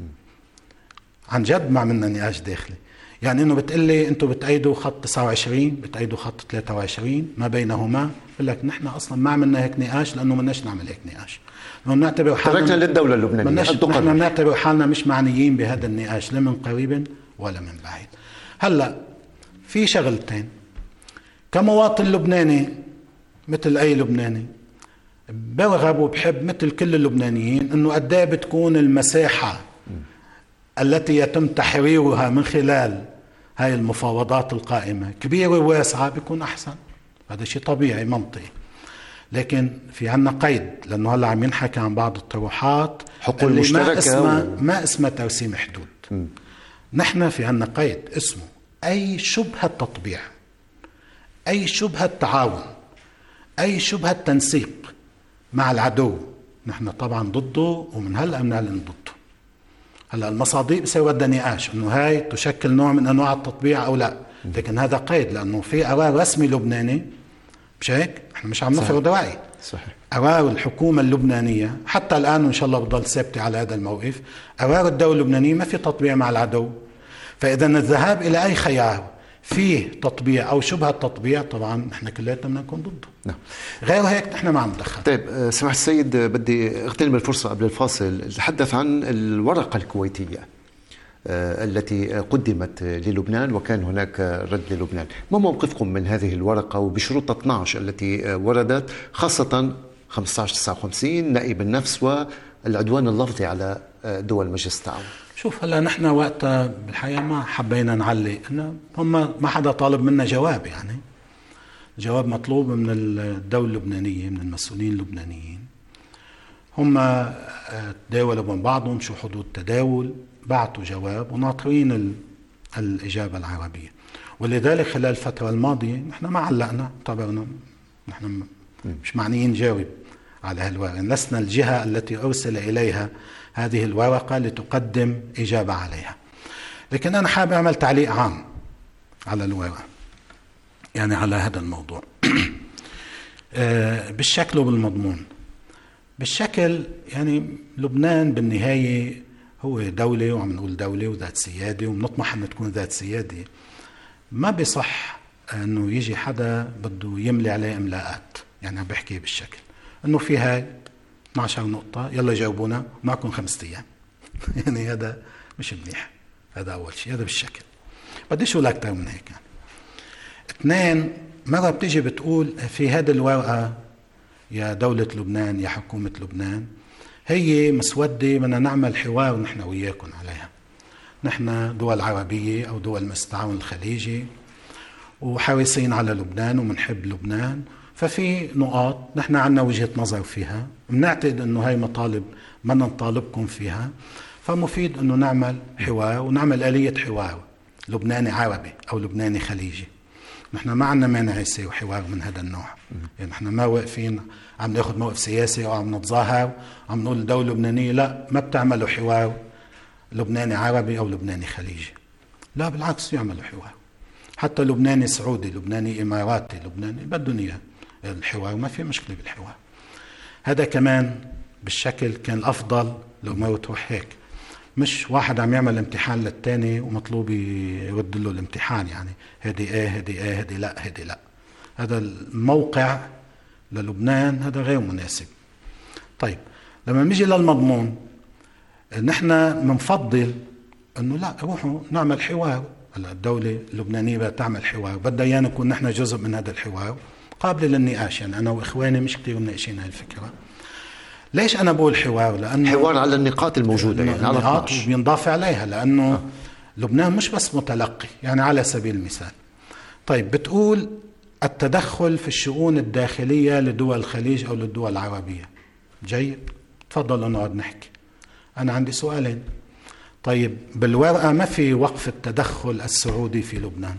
[SPEAKER 1] عن جد ما عملنا نقاش داخلي. يعني انه بتقلي انتوا بتأيدوا خط تسعة وعشرين بتأيدوا خط ثلاثة وعشرين ما بينهما، بقول لك نحن اصلا ما عملنا هيك نقاش لانه ما بدناش نعمل هيك نقاش، لانه بنعتبر حالنا
[SPEAKER 2] تركنا للدولة اللبنانية.
[SPEAKER 1] نحن بنعتبر حالنا مش معنيين بهذا النقاش لا من قريب ولا من بعيد. هلا في شغلتين كمواطن لبناني مثل اي لبناني برغب وبحب مثل كل اللبنانيين انه قد ايه بتكون المساحة التي يتم تحريرها من خلال هاي المفاوضات القائمة كبيرة وواسعة بيكون أحسن. هذا شيء طبيعي منطقي، لكن في عنا قيد لأنه هلا عم ينحكى عن بعض الطروحات
[SPEAKER 2] حقوق المشتركة
[SPEAKER 1] ما اسمها
[SPEAKER 2] و...
[SPEAKER 1] ما اسمها ترسيم حدود. م. نحن في عنا قيد اسمه أي شبهة تطبيع، أي شبهة تعاون، أي شبهة تنسيق مع العدو. نحن طبعا ضده ومن هلأ بنعلن ضده. هلا المصادق بصير بدها نقاش انه هاي تشكل نوع من انواع التطبيع او لا، لكن هذا قيد لانه في قرار رسمي لبناني، مش هيك؟ احنا مش عم نفرض راي.
[SPEAKER 2] صحيح.
[SPEAKER 1] قرار الحكومه اللبنانيه حتى الان وان شاء الله بضل ثابته على هذا الموقف، قرار الدوله اللبنانيه ما في تطبيع مع العدو. فاذا الذهاب الى اي خيار فيه تطبيع او شبهه تطبيع طبعا نحن كلياتنا بدنا نكون ضده. نعم. غير هيك نحن ما عم ندخل.
[SPEAKER 2] طيب سماحة السيد، بدي اغتنم الفرصه قبل الفاصل نتحدث عن الورقه الكويتيه التي قدمت للبنان وكان هناك رد للبنان. ما موقفكم من هذه الورقه وبشروط اثني عشر التي وردت، خاصه خمسة عشر تسعة وخمسين نائب النفس والعدوان اللفظي على دول مجلس التعاون؟
[SPEAKER 1] شوف هلا نحن وقتها بالحقيقه ما حبينا نعلق، انه هم ما حدا طالب منا جواب. يعني جواب مطلوب من الدولة اللبنانية، من المسؤولين اللبنانيين. هم تداولوا بين بعضهم شو حدود تداول، بعتوا جواب وناطرين الإجابة العربية. ولذلك خلال الفترة الماضية نحن ما علقنا، اعتبرنا نحن مش معنيين نجاوب على هالورقة، لسنا الجهة التي أرسل إليها هذه الورقة لتقدم إجابة عليها. لكن أنا حابب أعمل تعليق عام على الورقة، يعني على هذا الموضوع بالشكل وبالمضمون. بالشكل يعني لبنان بالنهاية هو دولة، وعم نقول دولة وذات سيادة وبنطمح أن تكون ذات سيادة. ما بصح أنه يجي حدا بده يملي عليه إملاءات. يعني عم بحكي بالشكل أنه في هاي اثني عشر نقطة يلا جاوبونا معكم خمسة أيام. يعني هذا مش منيح. هذا أول شيء، هذا بالشكل. بديش أقول أكتر من هيك. يعني اثنين، مرة بتيجي بتقول في هذه الورقة يا دولة لبنان يا حكومة لبنان، هي مسودة بدنا نعمل حوار نحن وياكم عليها. نحن دول عربية أو دول التعاون الخليجي وحريصين على لبنان ومنحب لبنان، ففي نقاط نحن عنا وجهة نظر فيها، بنعتقد أنه هاي مطالب ما نطالبكم فيها، فمفيد أنه نعمل حوار ونعمل آلية حوار لبناني عربي أو لبناني خليجي. نحن ما عنا مانع يصير حوار من هذا النوع، يعني نحن ما واقفين عم ناخذ موقف سياسي أو عم نتظاهر عم نقول دولة لبنانية لا ما بتعملوا حوار لبناني عربي أو لبناني خليجي، لا بالعكس يعملوا حوار، حتى لبناني سعودي لبناني إماراتي لبناني بدهم إياه الحوار، ما في مشكلة بالحوار. هذا كمان بالشكل كان الأفضل لو ما يروح هيك، مش واحد عم يعمل امتحان للتاني ومطلوب يرد له الامتحان، يعني هدي ايه هدي ايه هدي لا هدي لا. هذا الموقع للبنان هذا غير مناسب. طيب لما نيجي للمضمون، نحن منفضل انه لا روحوا نعمل حوار. هلا الدولة اللبنانية بدها تعمل حوار، بدها ايانا نكون نحن جزء من هذا الحوار قابل للنقاش، يعني انا واخواني مش كتير مناقشين هاي الفكرة. ليش أنا بقول حوار؟ لأنه
[SPEAKER 2] حوار على النقاط الموجودة، يعني على
[SPEAKER 1] النقاط وبينضاف عليها، لأنه آه. لبنان مش بس متلقي. يعني على سبيل المثال، طيب بتقول التدخل في الشؤون الداخلية لدول الخليج أو للدول العربية، جيد، تفضلوا نقعد نحكي. أنا عندي سؤالين. طيب بالورقة ما في وقف التدخل السعودي في لبنان،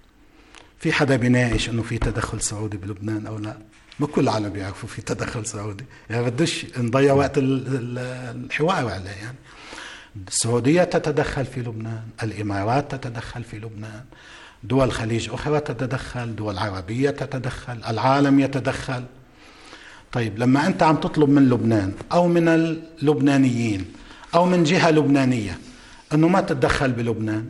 [SPEAKER 1] في حدا بيناقش أنه في تدخل سعودي بلبنان أو لا؟ ما كل العالم بيعرفوا في تدخل سعودي، يعني بدوش نضيع وقت الحوار عليه. يعني السعودية تتدخل في لبنان، الإمارات تتدخل في لبنان، دول الخليج أخرى تتدخل، دول عربية تتدخل، العالم يتدخل. طيب لما أنت عم تطلب من لبنان أو من اللبنانيين أو من جهة لبنانية أنه ما تتدخل بلبنان،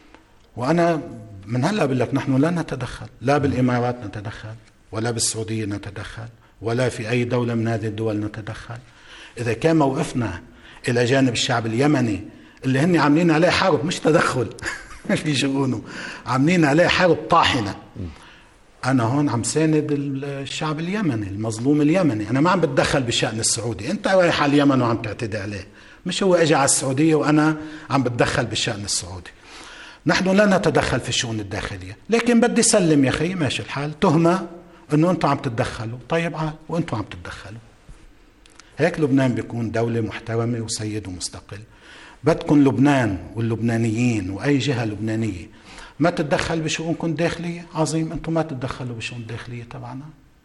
[SPEAKER 1] وأنا من هلأ بقول لك نحن لا نتدخل، لا بالإمارات نتدخل ولا بالسعودية نتدخل ولا في أي دولة من هذه الدول نتدخل. إذا كان موقفنا إلى جانب الشعب اليمني اللي هن عاملين عليه حرب، مش تدخل في شؤونه، عاملين عليه حرب طاحنة، أنا هون عم ساند الشعب اليمني المظلوم اليمني، أنا ما عم بتدخل بالشأن السعودي. أنت رايح على اليمن وعم تعتدي عليه، مش هو أجي على السعودية وأنا عم بتدخل بالشأن السعودي. نحن لا نتدخل في الشؤون الداخلية، لكن بدي سلم يا أخي ماشي الحال، تهمة أنه أنتم عم تتدخلوا، طيب عال وأنتم عم تتدخلوا. هيك لبنان بيكون دولة محترمة وسيد ومستقل. بدكم لبنان واللبنانيين وأي جهة لبنانية ما تتدخل بشؤونكم الداخلية، عظيم، أنتم ما تتدخلوا بشؤون الداخلية تبعنا.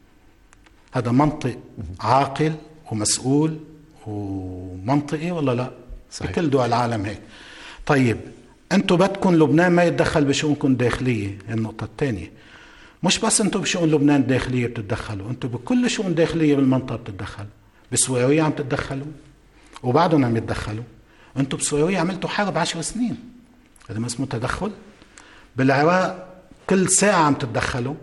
[SPEAKER 1] هذا منطق عاقل ومسؤول ومنطقي ولا لا؟ صحيح. بكل دول العالم هيك. طيب أنتم بدكم لبنان ما يتدخل بشؤونكم الداخلية، النقطة الثانية، مش بس أنتم بشؤون لبنان الداخلية بتتدخلوا، أنتم بكل شؤون داخلية بالمنطقة بتتدخلوا. بسوريا عم تتدخلوا وبعدهم عم يتدخلوا. أنتم بسوريا عملتوا حرب عشر سنين، هذا ما اسمه تدخل؟ بالعراق كل ساعة عم تتدخلوا،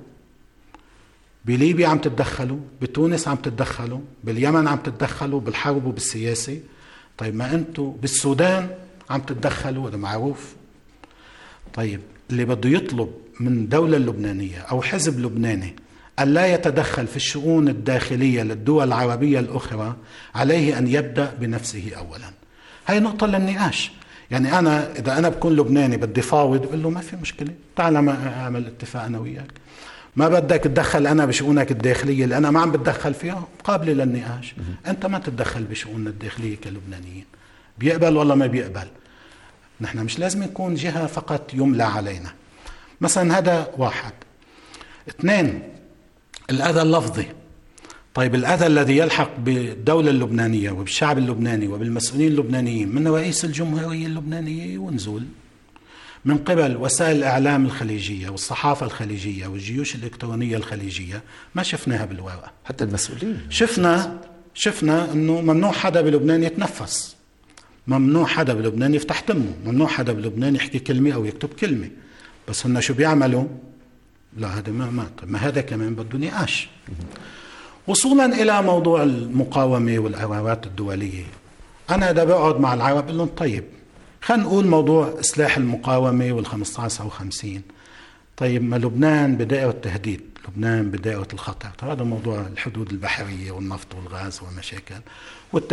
[SPEAKER 1] بليبيا عم تتدخلوا، بتونس عم تتدخلوا، باليمن عم تتدخلوا بالحرب وبالسياسة. طيب ما أنتم بالسودان عم تتدخلوا، هذا معروف. طيب اللي بده يطلب من دولة اللبنانية أو حزب لبناني ألا يتدخل في الشؤون الداخلية للدول العربية الأخرى، عليه أن يبدأ بنفسه أولا. هاي نقطة للنقاش. يعني أنا إذا أنا بكون لبناني بدي فاوض، بقول له ما في مشكلة، تعال ما أعمل اتفاق أنا وياك، ما بدك تدخل أنا بشؤونك الداخلية اللي أنا ما عم بتدخل فيها، قابلة للنقاش. أنت ما تتدخل بشؤوننا الداخلية كلبنانيين، بيقبل ولا ما بيقبل. نحن مش لازم نكون جهة فقط يملى علينا. مثلا هذا واحد. اثنين، الأذى اللفظي. طيب الأذى الذي يلحق بالدولة اللبنانية وبالشعب اللبناني وبالمسؤولين اللبنانيين من رئيس الجمهورية اللبنانية ونزول، من قبل وسائل الإعلام الخليجية والصحافة الخليجية والجيوش الإلكترونية الخليجية، ما شفناها بالورقة.
[SPEAKER 2] حتى المسؤولين
[SPEAKER 1] شفنا شفنا أنه ممنوع حدا بلبنان يتنفس، ممنوع حدا بلبنان يفتح تمه، ممنوع حدا بلبنان يحكي كلمة أو يكتب كلمة. بس هن شو بيعملوا؟ لا هذا ما ما, ما هذا كمان بده نقاش. وصولا إلى موضوع المقاومة والقرارات الدولية، أنا إذا بقعد مع العرب بقول لهم طيب خلينا نقول موضوع إصلاح المقاومة والخمسة عشر أو خمسين، طيب ما لبنان بدائرة التهديد، لبنان بدائرة الخطر. هذا موضوع الحدود البحرية والنفط والغاز والمشاكل.